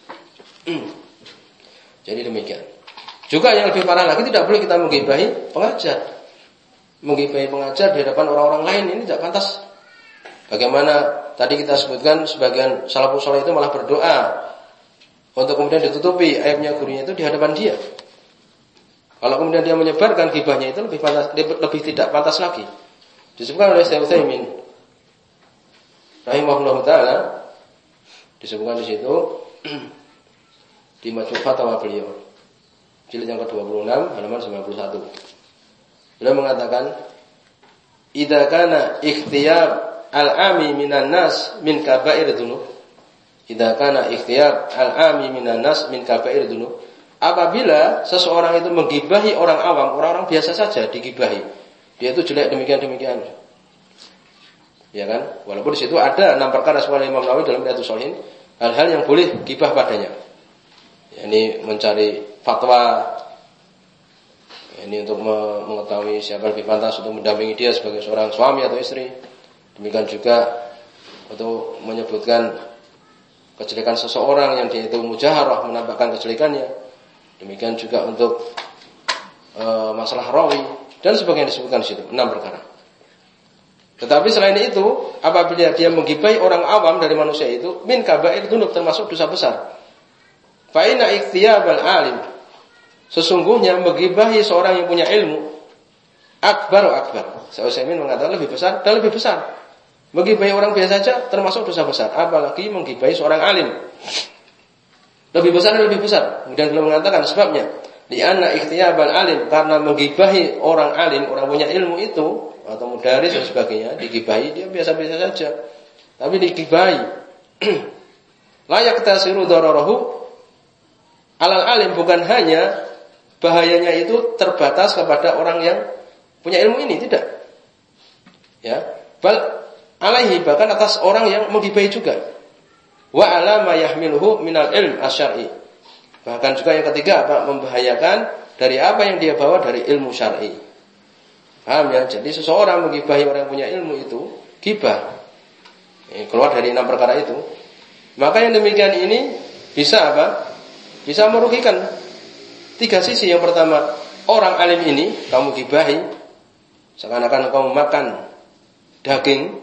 Jadi demikian. Juga yang lebih parah lagi, tidak boleh kita menggibahi pengajar. Menggibahi pengajar di hadapan orang-orang lain ini tidak pantas. Bagaimana tadi kita sebutkan sebagian salafus saleh itu malah berdoa untuk kemudian ditutupi aibnya gurunya itu di hadapan dia. Kalau kemudian dia menyebarkan gibahnya itu lebih pantas, lebih tidak pantas lagi. Disebutkan oleh Syekh Utsaimin rahimahullah taala, disebutkan di situ di Majmu' Fatawa beliau. jilid yang ke-26 halaman 91. Beliau mengatakan, "Idza kana ikhtiyar al-ami minan nas min kaba'ir dzunub." Idza kana ikhtiyar al-ami minan nas min kaba'ir dzunub. Apabila seseorang itu menggibahi orang awam, orang-orang biasa saja digibahi. Dia itu jelek demikian-demikian. Ya kan? Walaupun di situ ada 6 perkara sesuai Imam Nawawi dalam Riyadhus Shalihin, hal-hal yang boleh gibah padanya. Ini mencari fatwa, ini untuk mengetahui siapa lebih pantas untuk mendampingi dia sebagai seorang suami atau istri. Demikian juga untuk menyebutkan kejelekan seseorang yang dia itu mujaharah, menampakkan kejelekannya. Demikian juga untuk masalah rawi dan sebagainya disebutkan di situ 6 perkara. Tetapi selain itu, apabila dia menggibahi orang awam dari manusia itu, min kaba'ir dzunub, termasuk dosa besar. Fa inna ikhtiyabal alim, sesungguhnya menggibahi seorang yang punya ilmu, akbar. Saya Utsaimin mengatakan lebih besar dan lebih besar. Menggibahi orang biasa saja termasuk dosa besar, apalagi menggibahi seorang alim. Lebih besar dan lebih besar. Kemudian beliau mengatakan sebabnya, li'anna ikhtiyabal alim, karena menggibahi orang alim, orang punya ilmu itu atau mudaris dan sebagainya, digibahi dia biasa-biasa saja. Tapi digibahi la yaktasiru dararahu alal alim, bukan hanya bahayanya itu terbatas kepada orang yang punya ilmu ini, tidak. Ya, bal alaihi, bahkan atas orang yang menggibahi juga. Wa ala ma yahmiluhu minal ilm asy'ari. Bahkan juga yang ketiga apa? Membahayakan dari apa yang dia bawa dari ilmu syar'i. Paham ya? Jadi seseorang menggibahi orang yang punya ilmu itu gibah. Keluar dari 6 perkara itu. Maka yang demikian ini bisa apa? Bisa merugikan 3 sisi. Yang pertama, orang alim ini kamu gibahi seakan-akan kamu makan daging,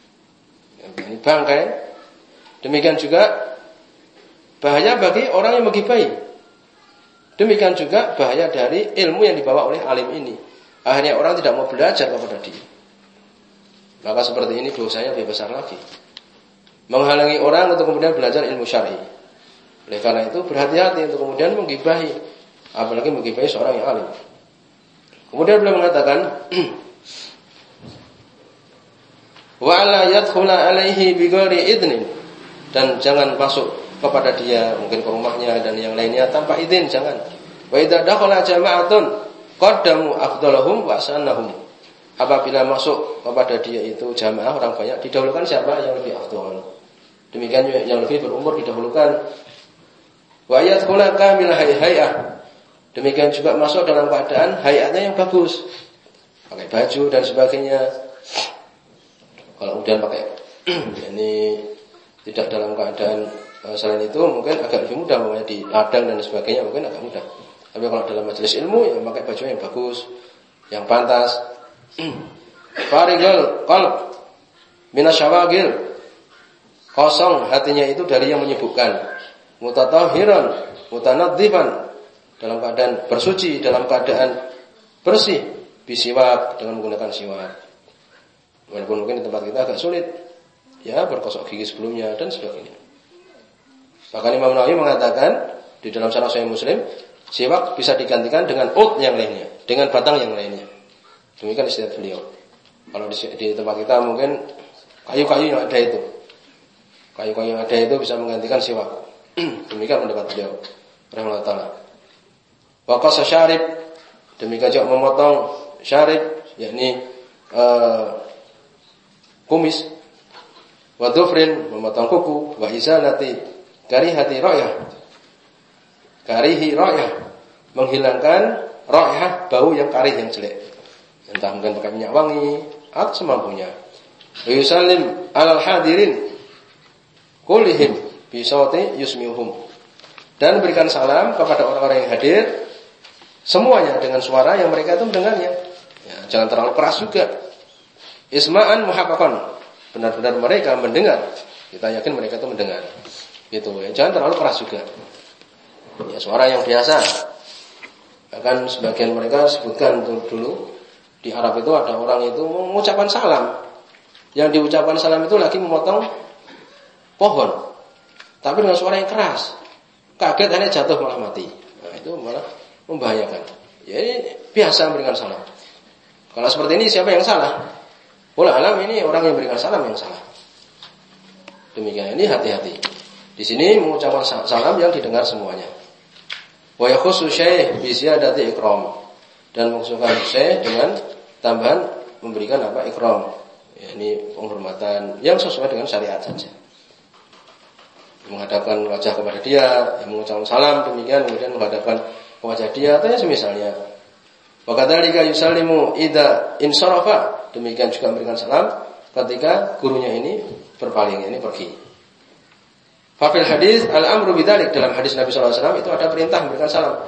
ini bangkai. Demikian juga bahaya bagi orang yang menggibahi. Demikian juga bahaya dari ilmu yang dibawa oleh alim ini. Akhirnya orang tidak mau belajar kepada dia. Maka seperti ini dosanya lebih besar lagi. Menghalangi orang untuk kemudian belajar ilmu syar'i. Oleh karena itu berhati-hati untuk kemudian menggibahi, apalagi menggibahi seorang yang alim. Kemudian beliau mengatakan, wa la yadkhula alaihi bighairi idnin, dan jangan masuk kepada dia, mungkin ke rumahnya dan yang lainnya tanpa izin, jangan. Wa idza dakhala jama'atun qaddamu afdalahum wa sanahum. Apabila masuk kepada dia itu jamaah orang banyak, didahulukan siapa yang lebih afdal. Demikian yang lebih berumur didahulukan. Wa yadkhula kamil hay'ah. Demikian juga masuk dalam keadaan hayatnya yang bagus, pakai baju dan sebagainya. Kalau kemudian pakai ini tidak dalam keadaan selain itu, mungkin agak lebih mudah, makanya di ladang dan sebagainya mungkin agak mudah. Tapi kalau dalam majelis ilmu, ya pakai baju yang bagus, yang pantas. Farigul qalb minasyawagil, kosong hatinya itu dari yang menyibukkan. Mutatahhiran mutanadzifan, dalam keadaan bersuci, dalam keadaan bersih, bisiwak, dengan menggunakan siwak. Walaupun mungkin di tempat kita agak sulit, ya, bergosok gigi sebelumnya dan sebagainya. Bahkan Imam Nawawi mengatakan di dalam Syarah Sahih Muslim, siwak bisa digantikan dengan ud yang lainnya, dengan batang yang lainnya. Demikian istilah beliau. Kalau di tempat kita mungkin kayu-kayu yang ada itu, kayu-kayu yang ada itu bisa menggantikan siwak. Demikian pendapat beliau rahimahullah taala. Wa qasa syarib, demikian juga memotong syarib, yakni kumis. Wa dhufrin, memotong kuku. Wa izalati karihati ra'yah, karihi ra'yah, menghilangkan ra'yah, bau yang karih, yang jelek. Entah mungkin pakai minyak wangi atau semampunya. Wa yusallim alal hadirin kullihim bi sawti yusmihum, dan berikan salam kepada orang-orang yang hadir semuanya dengan suara yang mereka itu mendengarnya. Ya, jangan terlalu keras juga. Isma'an muhaqqaqan, benar-benar mereka mendengar. Kita yakin mereka itu mendengar. Gitu ya. Jangan terlalu keras juga. Ya, suara yang biasa. Bahkan sebagian mereka sebutkan dulu di Arab itu ada orang itu mengucapkan salam. Yang diucapkan salam itu lagi memotong pohon, tapi dengan suara yang keras. Kaget, akhirnya jatuh malah mati. Nah, itu malah membahayakan. Ya ini biasa memberikan salam. Kalau seperti ini siapa yang salah? Wallahu alam, ini orang yang memberikan salam yang salah. Demikian, ini hati-hati. Di sini mengucapkan salam yang didengar semuanya. Wa yakhussu syai' bi ziyadati ikram. Dan mengkhususkan syai' dengan tambahan memberikan ikram. Ya, ini penghormatan yang sesuai dengan syariat saja. Menghadapkan wajah kepada dia, mengucapkan salam, demikian kemudian menghadapkan ke wajah dia, atau semisalnya. Wa kadzalika yusallimu idza insarafa, demikian juga memberikan salam ketika gurunya ini berpaling, ini pergi. Fa fil hadis al-amru bidzalik, dalam hadis Nabi sallallahu alaihi wasallam itu ada perintah memberikan salam.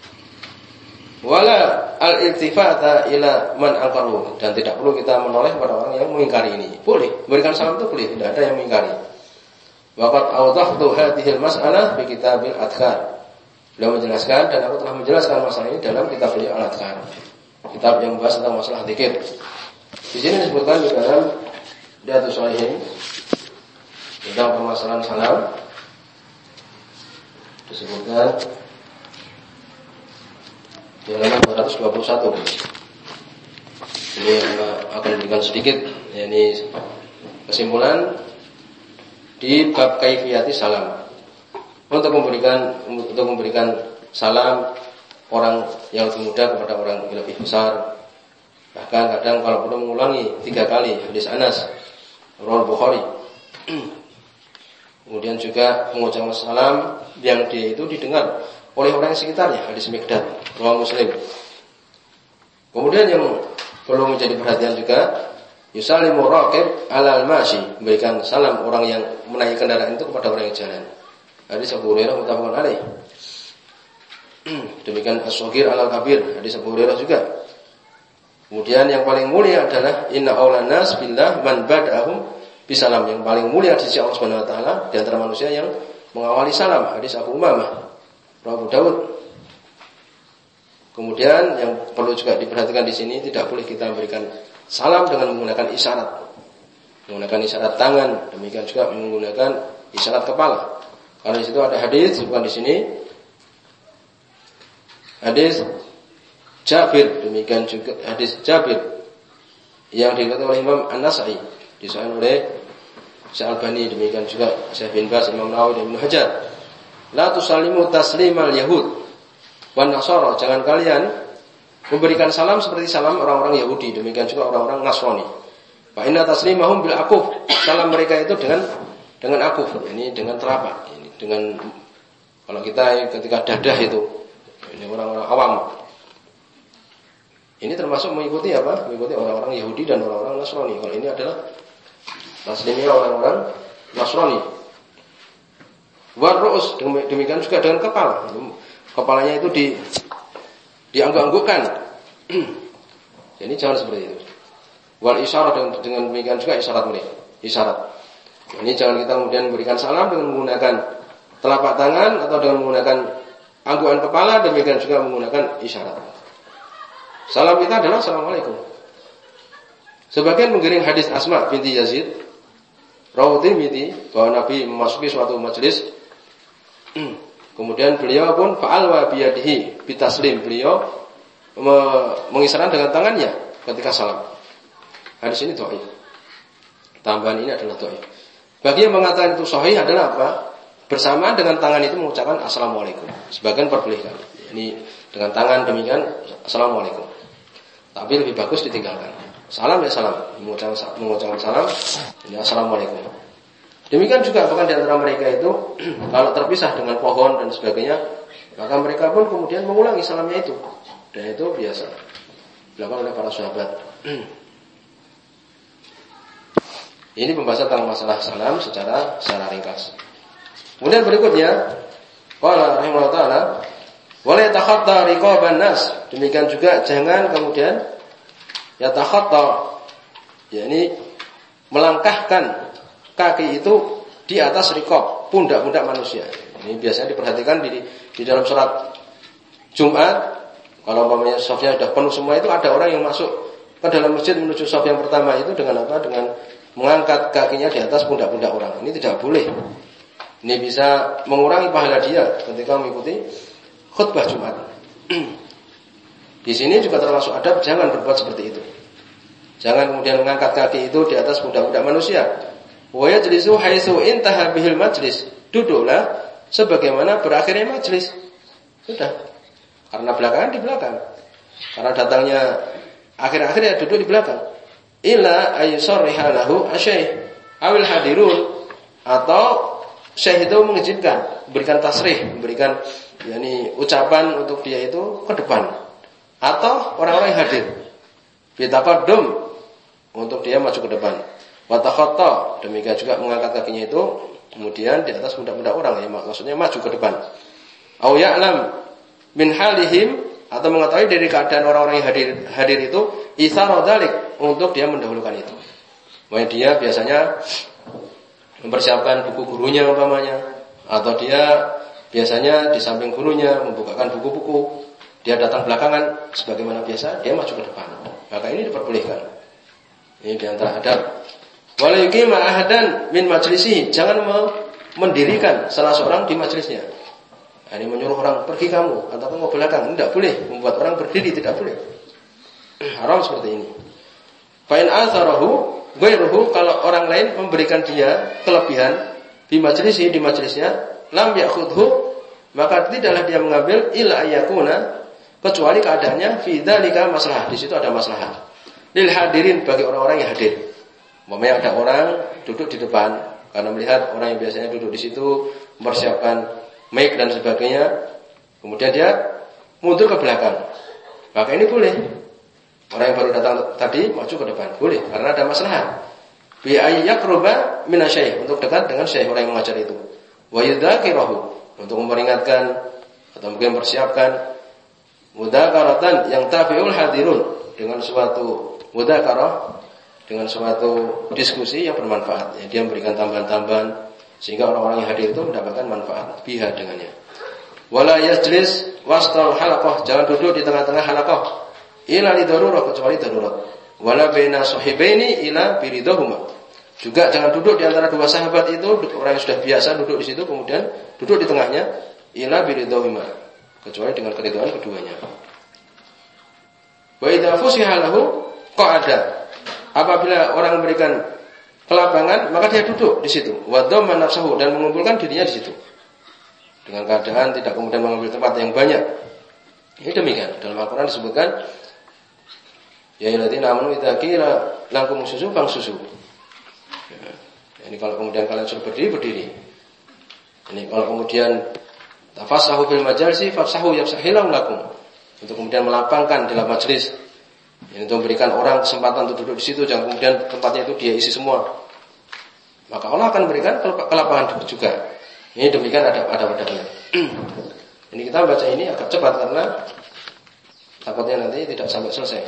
Wala al-iltifata ila man anqaru, dan tidak perlu kita menoleh pada orang yang mengingkari ini. Boleh, memberikan salam itu boleh, tidak ada yang mengingkari. Waqad awdahtu hadhil mas'alah bi kitabil adhkar. Beliau menjelaskan dan aku telah menjelaskan masalah ini dalam kitab beliau Al-Adhkar. Kitab yang membahas tentang masalah zikir. Di sini disebutkan di dalam Riyadhus Shalihin tentang permasalahan salam. Disebutkan di halaman 221. Ini akan diberikan sedikit, yakni kesimpulan di bab kaifiyati salam. Untuk memberikan salam orang yang lebih muda kepada orang yang lebih besar. Bahkan kadang kalau perlu mengulangi 3 kali hadis Anas riwayat Bukhari. Kemudian juga mengucapkan salam yang dia itu didengar oleh orang yang sekitarnya, hadis Miqdad riwayat Muslim. Kemudian yang perlu menjadi perhatian juga, yusallimu raqib 'alal mashi, memberikan salam orang yang menaiki kendaraan itu kepada orang yang jalan. Hadis Abu Hurairah muttafaqun alaih. Demikian as-shaghir 'alal kabir, hadis Abu Hurairah juga. Kemudian yang paling mulia adalah inna aulan nas billah man bada'ahum bisalam, yang paling mulia di sisi Allah Subhanahu wa taala di antara manusia yang mengawali salam, hadis Abu Umamah Abu Dawud. Kemudian yang perlu juga diperhatikan di sini, tidak boleh kita memberikan salam dengan menggunakan isyarat. Menggunakan isyarat tangan, demikian juga menggunakan isyarat kepala. Karena di situ ada hadis, bukan di sini. Hadis Jabir, demikian juga hadis Jabir yang diriwayatkan oleh Imam An-Nasa'i, disahihkan oleh Syekh Albani, demikian juga Syekh bin Baz, Imam Nawawi dan Ibnu Hajar. La tusallimu taslimal yahud wan nasara, jangan kalian memberikan salam seperti salam orang-orang Yahudi, demikian juga orang-orang Nasrani. Fa inna taslimahum bil aquf, salam mereka itu dengan aquf, ini dengan telapak, ini dengan, kalau kita ketika dadah itu, ini orang-orang awam. Ini termasuk mengikuti apa? Mengikuti orang-orang Yahudi dan orang-orang Nasrani. Kalau ini adalah taslimnya orang-orang Nasrani. War ru'us, demikian juga dengan kepala. Kepalanya itu diangguk-anggukkan. Jadi jangan seperti itu. Wal isyarat, dengan demikian juga isyarat mereka. Isyarat. Ini jangan kita kemudian memberikan salam dengan menggunakan telapak tangan atau dengan menggunakan anggukan kepala, demikian juga menggunakan isyarat. Salam kita adalah Assalamualaikum. Sebagian menggiring hadis Asma binti Yazid rawi Tirmidzi bahwa Nabi memasuki suatu majelis, kemudian beliau pun fa'alwa biyadihi bitaslim, beliau mengisyaratkan dengan tangannya ketika salam. Hadis ini dhaif. Tambahan ini adalah dhaif. Bagi yang mengatakan itu sahih adalah apa? Bersamaan dengan tangan itu mengucapkan Assalamualaikum. Sebagian perbolehkan. Ini dengan tangan demikian Assalamualaikum. Tapi lebih bagus ditinggalkan. Salam ya salam. Mengucapkan salam ini Assalamualaikum. Demikian juga bahkan di antara mereka itu kalau terpisah dengan pohon dan sebagainya, maka mereka pun kemudian mengulangi salamnya itu. Dan itu biasa dilakukan oleh para sahabat. Ini pembahasan tentang masalah salam secara ringkas. Kemudian berikutnya, qala rahimahullah taala, wa la yatakhatta riqaban nas. Demikian juga jangan kemudian yatakhatta, yakni melangkahkan kaki itu di atas riqab, pundak-pundak manusia. Ini biasanya diperhatikan di dalam salat Jumat. Kalau umpamanya shafnya sudah penuh semua, itu ada orang yang masuk ke dalam masjid menuju shaf yang pertama itu dengan apa? Dengan mengangkat kakinya di atas pundak-pundak orang. Ini tidak boleh. Ini bisa mengurangi pahala dia ketika mengikuti khutbah Jumat. Di sini juga termasuk adab, jangan berbuat seperti itu. Jangan kemudian mengangkat kaki itu di atas budak-budak manusia. Wa yajlisu haitsu intaha bihil majlis. Duduklah sebagaimana berakhirnya majlis. Sudah. Karena belakangan di belakang. Karena datangnya akhir-akhir ya duduk di belakang. Illa ayyusarriha lahu asy-syaikh awil hadirun, atau syekh itu mengizinkan, memberikan tasrih, memberikan ucapan untuk dia itu ke depan, atau orang-orang yang hadir bitaqaddum, untuk dia maju ke depan, wa takhatta, demikian juga mengangkat kakinya itu kemudian di atas budak-budak orang, ya maksudnya maju ke depan. Au ya'lam min halihim, atau mengetahui dari keadaan orang-orang yang hadir itu isara dzalik, untuk dia mendahulukan itu. Makanya dia biasanya mempersiapkan buku gurunya umpamanya, atau dia biasanya di samping gurunya membukakan buku-buku, dia datang belakangan sebagaimana biasa, dia maju ke depan. Maka ini diperbolehkan. Ini di antara adab. Wala yuqima ahadan min majlisihi, jangan mendirikan salah seorang di majlisnya. Ini menyuruh orang pergi kamu atau kamu ke belakang, tidak boleh. Membuat orang berdiri tidak boleh. Haram seperti ini. Fa in atharahu ghairuhu, kalau orang lain memberikan dia kelebihan di majlisnya, lam ya'khudhu, maka tidaklah dia mengambil illa ayyakuna, kecuali keadaannya fi dzalika maslahah, di situ ada maslahah. Lil hadirin, bagi orang-orang yang hadir. Umpamanya ada orang duduk di depan karena melihat orang yang biasanya duduk di situ mempersiapkan mic dan sebagainya, kemudian dia mundur ke belakang. Maka ini boleh. Orang yang baru datang tadi maju ke depan, boleh, karena ada maslahat. Bi ayyaqruba minasyaikh, untuk dekat dengan syekh orang yang mengajar itu. Wa yudzakiruhu, untuk memperingatkan atau mungkin mempersiapkan mudzakaratan yang tabi'ul hadirun, dengan suatu mudzakarah, dengan suatu diskusi yang bermanfaat. Ya, dia memberikan tambahan-tambahan sehingga orang-orang yang hadir itu mendapatkan manfaat biha dengannya. Wala yajlis wastal halaqah, jangan duduk di tengah-tengah halaqah ila li darurat, kecuali darurat. Wala baina sahibaini ila biridahuma, juga jangan duduk di antara dua sahabat itu, orang yang sudah biasa duduk di situ kemudian duduk di tengahnya, ila biridahuma, kecuali dengan keridhaan keduanya. Wa idza fusiha lahu qa'ada, apabila orang memberikan kelapangan maka dia duduk di situ. Wa dhamma nafsahu, dan mengumpulkan dirinya di situ dengan keadaan tidak kemudian mengambil tempat yang banyak. Ini demikian dalam Al-Qur'an disebutkan, ya ayyuhalladzina amanu idza qila lakum susu fangsusu. Ya, ini kalau kemudian kalian suruh berdiri. Ini kalau kemudian tafassahu fil majalisi fafsahu yafsahillahu lakum, untuk kemudian melapangkan dalam majelis, untuk memberikan orang kesempatan untuk duduk di situ, jangan kemudian tempatnya itu dia isi semua. Maka Allah akan berikan kelapangan juga. Ini demikian adab-adabnya. Ini kita baca ini agak cepat karena takutnya nanti tidak sampai selesai.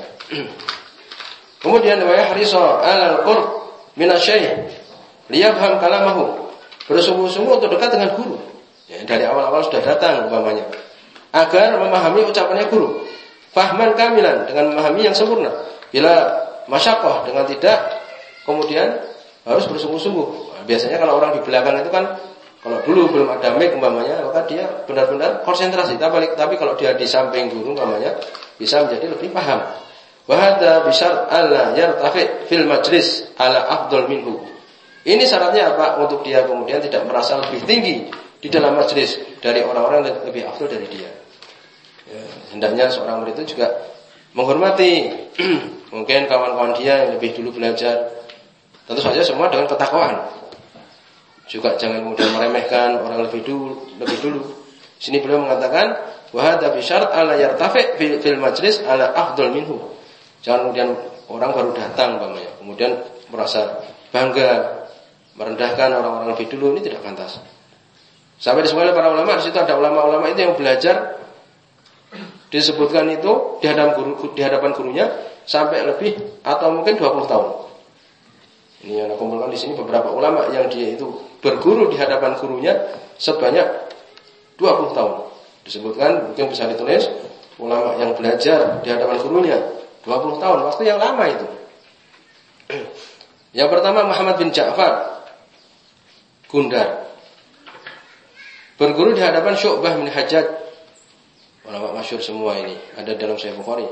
Kemudian wa yahrisa 'alal qurb minasyaikh liyafham kalamahu, bersungguh-sungguh untuk dekat dengan guru. Ya, dari awal-awal sudah datang umpamanya, agar memahami ucapannya guru. Fahman kamilan, dengan memahami yang sempurna. Bila masyaqqah, dengan tidak kemudian harus bersungguh-sungguh. Nah, biasanya kalau orang di belakang itu kan, kalau dulu belum ada mic umpamanya, maka dia benar-benar konsentrasi. Tapi kalau dia di samping guru umpamanya, bisa menjadi lebih paham. Wa hadza bi syart alla yartafi fil majlis ala afdal minhu. Ini syaratnya apa? Untuk dia kemudian tidak merasa lebih tinggi di dalam majlis dari orang-orang yang lebih afdal dari dia. Ya, hendaknya seorang murid itu juga menghormati mungkin kawan-kawan dia yang lebih dulu belajar. Tentu saja semua dengan ketakwaan. Juga jangan kemudian meremehkan orang lebih dulu. Sini beliau mengatakan wa hadza bi syart alla yartafi fil majlis ala afdal minhu. Jangan kemudian orang baru datang umpamanya, kemudian merasa bangga merendahkan orang-orang lebih dulu, ini tidak pantas. Sampai disebutkan oleh para ulama, di situ ada ulama-ulama itu yang belajar, disebutkan itu di hadapan gurunya sampai lebih atau mungkin 20 tahun. Ini yang aku kumpulkan di sini beberapa ulama yang dia itu berguru di hadapan gurunya sebanyak 20 tahun. Disebutkan, mungkin bisa ditulis, ulama yang belajar di hadapan gurunya 20 tahun, waktu yang lama itu. Yang pertama Muhammad bin Ja'far Gundar, berguru di hadapan Syu'bah bin Hajjaj ulama masyhur semua ini, ada dalam Sahih Bukhari.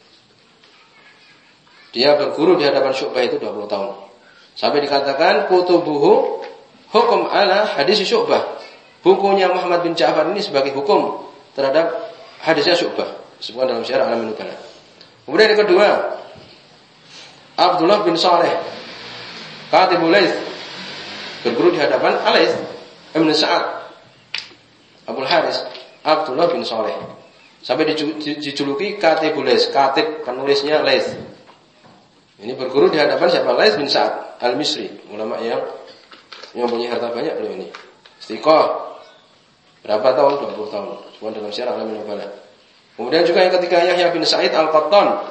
Dia berguru di hadapan Syu'bah itu 20 tahun. Sampai dikatakan kutubuhu hukum ala hadis Syu'bah. Bukunya Muhammad bin Ja'far ini sebagai hukum terhadap hadisnya Syu'bah. Disebutkan dalam Syiar Alamin Nubala. Kemudian yang kedua, Abdullah bin Saleh Katibul Laits berguru di hadapan Al-Laits Ibn Sa'ad Abul Haris Abdullah bin Saleh. Sampai dijuluki Katibul Laits, katib penulisnya Laits. Ini berguru di hadapan siapa? Laits bin Sa'ad Al-Misri, ulama yang punya harta banyak beliau ini. Istiqah. Berapa tahun? 20 tahun. Semua dalam Syiar Alamin Nubala. Kemudian juga yang ketiga Yahya bin Sa'id Al-Qattan.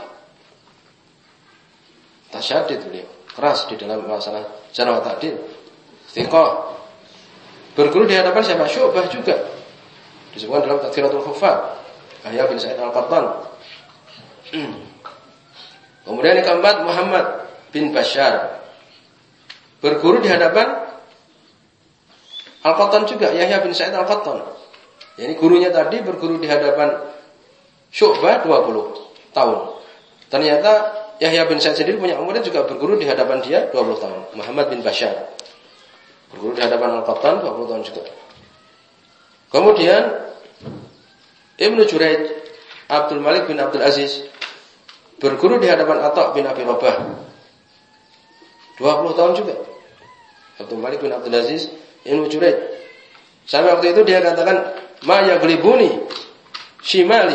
Tasyadid beliau, keras di dalam masalah jarh wa ta'dil. Istiqah. Berguru di hadapan siapa? Syu'bah juga. Disebutkan dalam Tadhkiratul Huffaz. Yahya bin Sa'id Al-Qattan. Kemudian yang keempat Muhammad bin Bashar berguru di hadapan Al-Qattan juga, Yahya bin Sa'id Al-Qattan. Ini gurunya tadi berguru di hadapan Syu'bah 20 tahun. Ternyata Yahya bin Sa'id sendiri punya murid juga berguru di hadapan dia 20 tahun. Muhammad bin Bashar berguru di hadapan Al-Qattan 20 tahun juga. Kemudian Ibnu Jurayj Abdul Malik bin Abdul Aziz berguru di hadapan Atha bin Abi Rabah 20 tahun juga. Abdul Malik bin Abdul Aziz Ibnu Jurayj. Sampai waktu itu dia katakan, "Ma yaglibuni shimali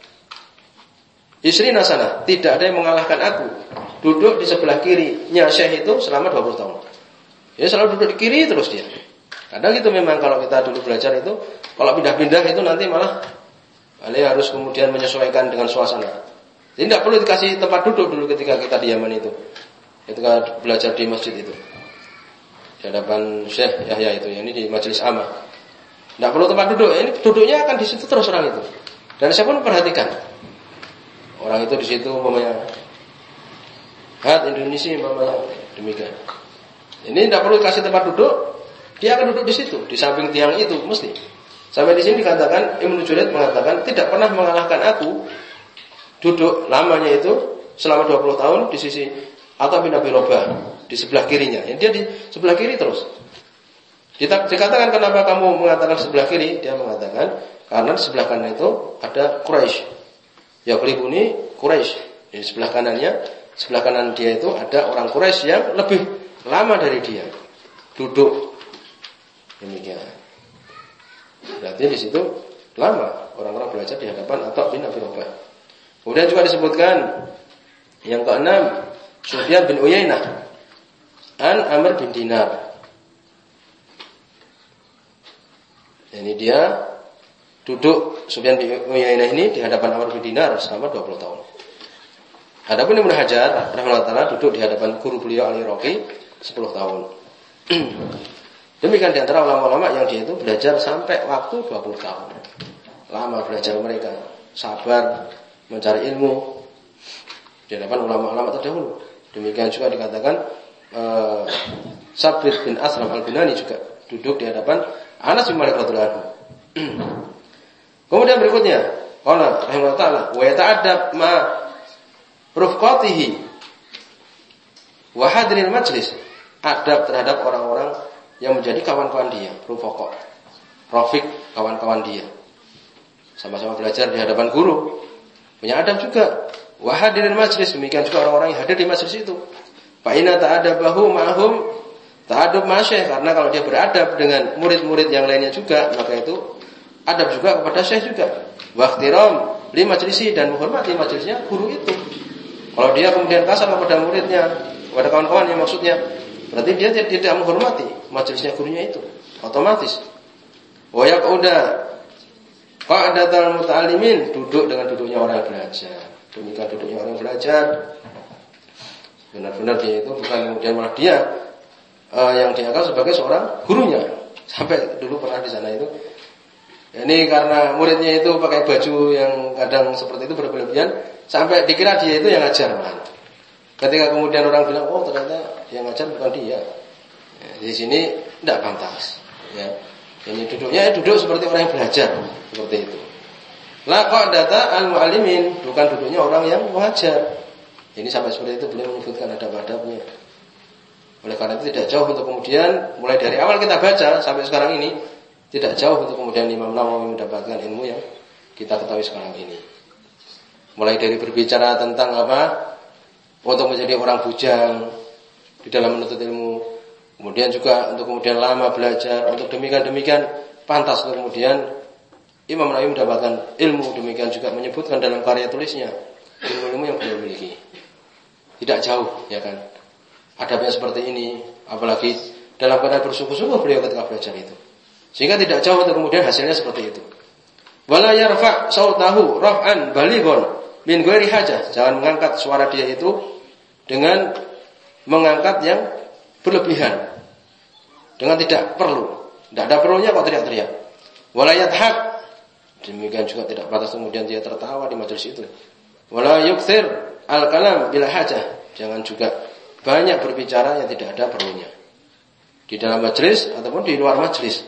isrina sana." Tidak ada yang mengalahkan aku duduk di sebelah kirinya Syekh itu selama 20 tahun. Dia selalu duduk di kiri terus dia. Kadang gitu memang kalau kita dulu belajar itu, kalau pindah-pindah itu nanti malah harus kemudian menyesuaikan dengan suasana. Jadi tidak perlu dikasih tempat duduk dulu ketika kita diaman itu. Ketika belajar di masjid itu. Di hadapan Syekh Yahya itu, ini di majelis amah. Tidak perlu tempat duduk, ini duduknya akan di situ terus orang itu. Dan saya pun perhatikan. Orang itu di situ umpamanya Hat Indonesia umpamanya demikian. Ini tidak perlu dikasih tempat duduk, dia akan duduk di situ, di samping tiang itu mesti. Sampai di sini dikatakan Ibnu Jurayj mengatakan tidak pernah mengalahkan aku duduk lamanya itu selama 20 tahun di sisi Atha bin Abi Rabah di sebelah kirinya. Dia di sebelah kiri terus. Dikatakan kenapa kamu mengatakan sebelah kiri? Dia mengatakan karena di sebelah kanan itu ada Quraisy. Ya kelibuni Quraisy. Di sebelah kanannya, sebelah kanan dia itu ada orang Quraisy yang lebih lama dari dia duduk. Demikian. Berarti di situ lama orang-orang belajar di hadapan Atha bin Abi Rabah. Kemudian juga disebutkan yang keenam Sufyan bin Uyainah an Amr bin Dinar. Ini dia duduk Sufyan bin Uyainah ini di hadapan Amr bin Dinar selama 20 tahun. Adapun Ibnu Hajar rahimahullah taala duduk di hadapan guru beliau Al-Iraqi 10 tahun. Demikian di antara ulama-ulama yang dia itu belajar sampai waktu 20 tahun. Lama belajar mereka, sabar mencari ilmu di hadapan ulama-ulama terdahulu. Demikian juga dikatakan Sabit bin Asram Al-Bunani juga duduk di hadapan Anas bin Malik radhiyallahu anhu. Kemudian berikutnya, qala rahimahullah taala wa yata'addab ma rufqatihi wa hadril majlis. Adab terhadap orang-orang yang menjadi kawan-kawan dia, rufaqa. Rafiq, kawan-kawan dia. Sama-sama belajar di hadapan guru. Punya adab juga. Wa hadiril majlis, demikian juga orang-orang yang hadir di majlis itu. Fa inna ta'adabahu ma'hum ta'adub masyayikh, karena kalau dia beradab dengan murid-murid yang lainnya juga, maka itu adab juga kepada syekh juga. Wa ihtiram li majlisi, dan menghormati majlisnya guru itu. Kalau dia kemudian kasar kepada muridnya, kepada kawan-kawan yang maksudnya, berarti dia tidak menghormati majlisnya gurunya itu, otomatis. Wa yaquda qa'datal muta'allimin, duduk dengan duduknya orang yang belajar. Demikian duduknya orang yang belajar. Benar-benar dia itu bukan kemudian malah dia yang dianggap sebagai seorang gurunya. Sampai dulu pernah di sana itu. Ini karena muridnya itu pakai baju yang kadang seperti itu berlebihan, sampai dikira dia itu yang ngajar malah. Ketika kemudian orang bilang, oh ternyata yang ngajar bukan dia. Ya, di sini tidak pantas. Ya. Ini duduknya duduk seperti orang yang belajar, seperti itu. La qa'data al-mu'allimin, bukan duduknya orang yang mengajar. Ini sampai seperti itu beliau menyebutkan adab-adabnya. Oleh karena itu tidak jauh untuk kemudian mulai dari awal kita baca sampai sekarang ini tidak jauh untuk kemudian Imam Nawawi mendapatkan ilmu yang kita ketahui sekarang ini. Mulai dari berbicara tentang apa? Untuk menjadi orang bujang di dalam menuntut ilmu. Kemudian juga untuk kemudian lama belajar, untuk demikian pantas untuk kemudian Imam Nawawi mendapatkan ilmu, demikian juga menyebutkan dalam karya tulisnya ilmu-ilmu yang beliau miliki. Tidak jauh, ya kan? Adabnya seperti ini, apalagi dalam keadaan bersungguh-sungguh beliau ketika belajar itu. Sehingga tidak jauh untuk kemudian hasilnya seperti itu. Wala yarfa' sautahu raf'an balighun min ghairi hajah. Jangan mengangkat suara dia itu dengan mengangkat yang berlebihan. Dengan tidak perlu. Tidak ada perlunya kok teriak-teriak. Wala yadhak. Demikian juga tidak pantas kemudian dia tertawa di majelis itu. Wala yukthir al-kalam bila hajah. Jangan juga banyak berbicara yang tidak ada perlunya. Di dalam majelis ataupun di luar majelis.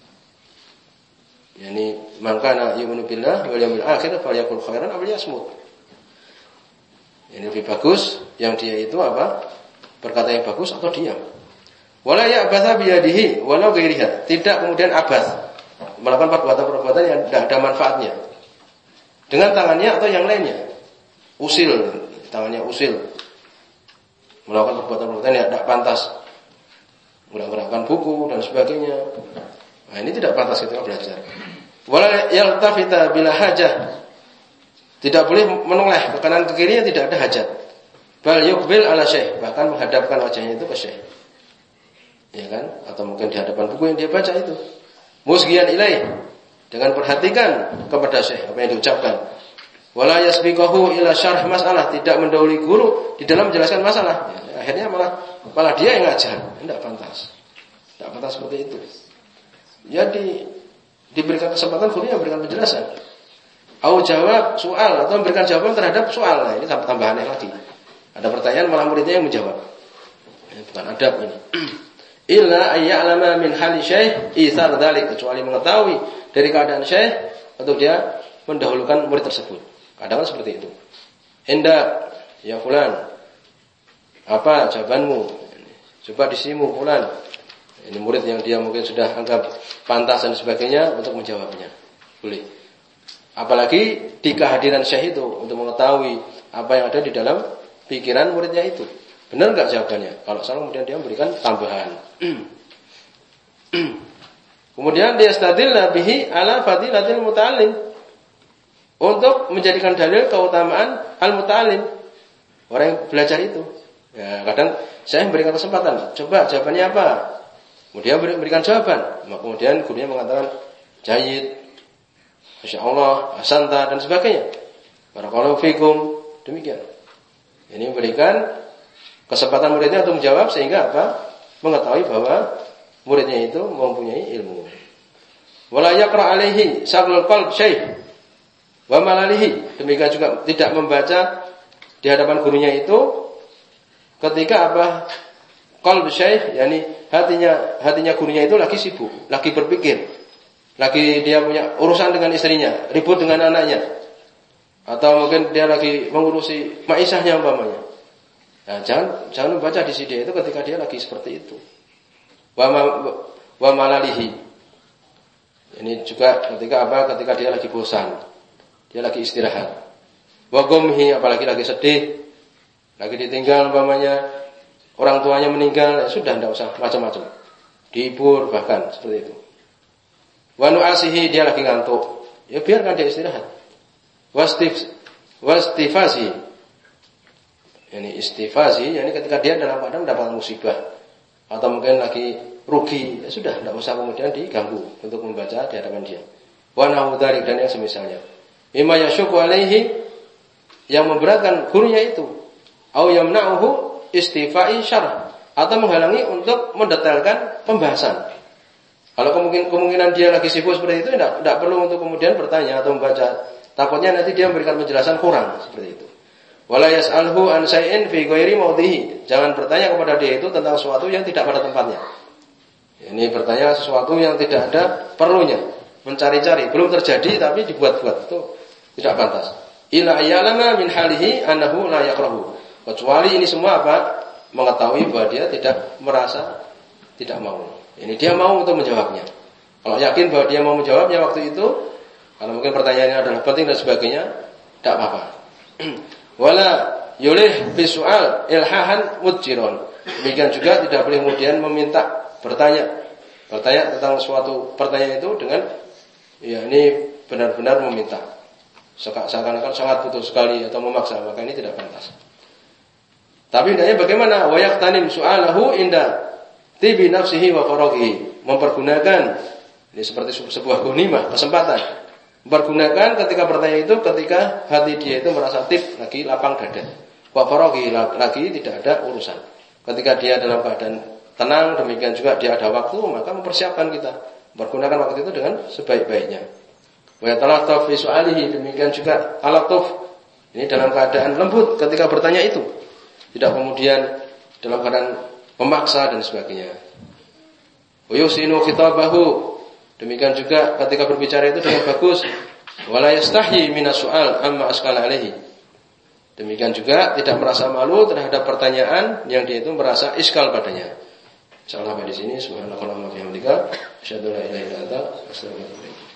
Yani man kana yu'minu billah wal yawmil akhir falyakul khairan aw liyasmut. Ini lebih bagus yang dia itu apa? Berkata yang bagus atau diam. Wala ya'batha biyadihi walau ghairiha. Tidak kemudian abath, melakukan perbuatan-perbuatan yang tidak ada manfaatnya dengan tangannya atau yang lainnya. Usil, tangannya usil, melakukan perbuatan-perbuatan yang tidak pantas, menggerakkan buku dan sebagainya. Nah, ini tidak pantas ketika belajar. Wala yaltafita bila hajah. Tidak boleh menoleh ke kanan ke kiri yang tidak ada hajat. Bal yuqbil ala syekh, bahkan menghadapkan wajahnya itu ke syekh. Ya kan? Atau mungkin di hadapan buku yang dia baca itu. Musgian ilaih, dengan perhatikan kepada syekh apa yang diucapkan. Wala yasbiqahu ila syarh masalah, tidak mendahului guru di dalam menjelaskan masalah. Ya, akhirnya malah dia yang ngajar. Tidak pantas. Tidak pantas seperti itu. Jadi diberikan kesempatan guru yang memberikan penjelasan. Au jawab soal atau memberikan jawaban terhadap soal. Nah, ini tambahannya lagi. Ada pertanyaan malah muridnya yang menjawab. Ini bukan adab ini. Illa ayya'lama min hali syekh itsar dzalik, kecuali mengetahui dari keadaan syekh untuk dia mendahulukan murid tersebut. Kadang-kadang seperti itu. Hendak ya fulan, apa jawabanmu? Coba disimu fulan. Ini murid yang dia mungkin sudah anggap pantas dan sebagainya untuk menjawabnya. Boleh. Apalagi di kehadiran syekh itu untuk mengetahui apa yang ada di dalam pikiran muridnya itu. Benar enggak jawabannya? Kalau salah kemudian dia memberikan tambahan. Kemudian dia stadilna bihi ala fadilatil muta'allim. Untuk menjadikan dalil keutamaan al-muta'allim. Orang yang belajar itu. Ya, kadang saya memberikan kesempatan. Coba jawabannya apa? Kemudian berikan jawaban. Kemudian gurunya mengatakan jayyid, masyaallah, ahsanta dan sebagainya. Barakallahu fikum. Demikian. Ini memberikan kesempatan muridnya untuk menjawab sehingga apa? Mengetahui bahwa muridnya itu mempunyai ilmu. Wala yaqra alaihi saglul qalb syekh wa malalihi. Demikian juga tidak membaca di hadapan gurunya itu ketika apa? Qalb syekh, yakni hatinya gurunya itu lagi sibuk, lagi berpikir, lagi dia punya urusan dengan istrinya, ribut dengan anaknya, atau mungkin dia lagi mengurusi maisahnya umpamanya. Nah, jangan membaca di CD itu ketika dia lagi seperti itu. Wa malalihi. Ini juga ketika apa? Ketika dia lagi bosan, dia lagi istirahat. Wa gumhi, apalagi lagi sedih, lagi ditinggal umpamanya, orang tuanya meninggal, ya sudah tidak usah macam-macam. Dihibur bahkan seperti itu. Wa nu'asihi, dia lagi ngantuk, ya biarkan dia istirahat. Wastifasi, yani istifasi, yani ketika dia dalam keadaan mendapat musibah atau mungkin lagi rugi, ya sudah tidak usah kemudian diganggu untuk membaca di hadapan dia. Wa nahu dzalik, dan yang semisalnya. Mimma yasyuqu alaihi, yang memberatkan gurunya itu, au yamna'uhu istifai syarh, atau menghalangi untuk mendetailkan pembahasan. Kalau kemungkinan dia lagi sibuk seperti itu, tidak perlu untuk kemudian bertanya atau membaca. Takutnya nanti dia memberikan penjelasan kurang seperti itu. Wala yas'alhu an syai'in fi ghairi mawdhihi. Jangan bertanya kepada dia itu tentang sesuatu yang tidak pada tempatnya. Ini bertanya sesuatu yang tidak ada perlunya. Mencari-cari, belum terjadi tapi dibuat-buat. Itu Tidak pantas. Illa ayyalama min halihi annahu la yakrahu. Kecuali ini semua apa? Mengetahui bahwa dia tidak merasa tidak mau. Ini dia mau untuk menjawabnya. Kalau yakin bahwa dia mau menjawabnya waktu itu, kalau mungkin pertanyaannya adalah penting dan sebagainya, tidak apa-apa. Wala yulih bisu'al ilhahan mudjiron. Demikian juga tidak boleh kemudian meminta bertanya tentang suatu pertanyaan itu dengan ya ini benar-benar meminta. Seakan-akan sangat butuh sekali atau memaksa, maka ini tidak pantas. Tapi hendaknya bagaimana? Wa yaqtanim su'alahu inda tibi nafsihi wa faraghihi. Mempergunakan ini seperti sebuah ghanimah, kesempatan. Mempergunakan ketika bertanya itu ketika hati dia itu merasa tib, lagi lapang dada. Wa faraghihi, lagi tidak ada urusan. Ketika dia dalam keadaan tenang, demikian juga dia ada waktu, maka mempersiapkan kita. Mempergunakan waktu itu dengan sebaik-baiknya. Wa yatalattaf fi su'alihi, demikian juga talatuf. Ini dalam keadaan lembut ketika bertanya itu. Tidak kemudian dalam keadaan memaksa dan sebagainya. Wa yusinu khitabahu, demikian juga ketika berbicara itu dengan bagus. Wala yastahi minas su'al amma askala alaihi. Demikian juga tidak merasa malu terhadap pertanyaan yang dia itu merasa iskal padanya. Insyaallah di sini subhanakallahumma wa bihamdika asyhadu an la ilaha illa anta astaghfiruka wa atubu ilaik.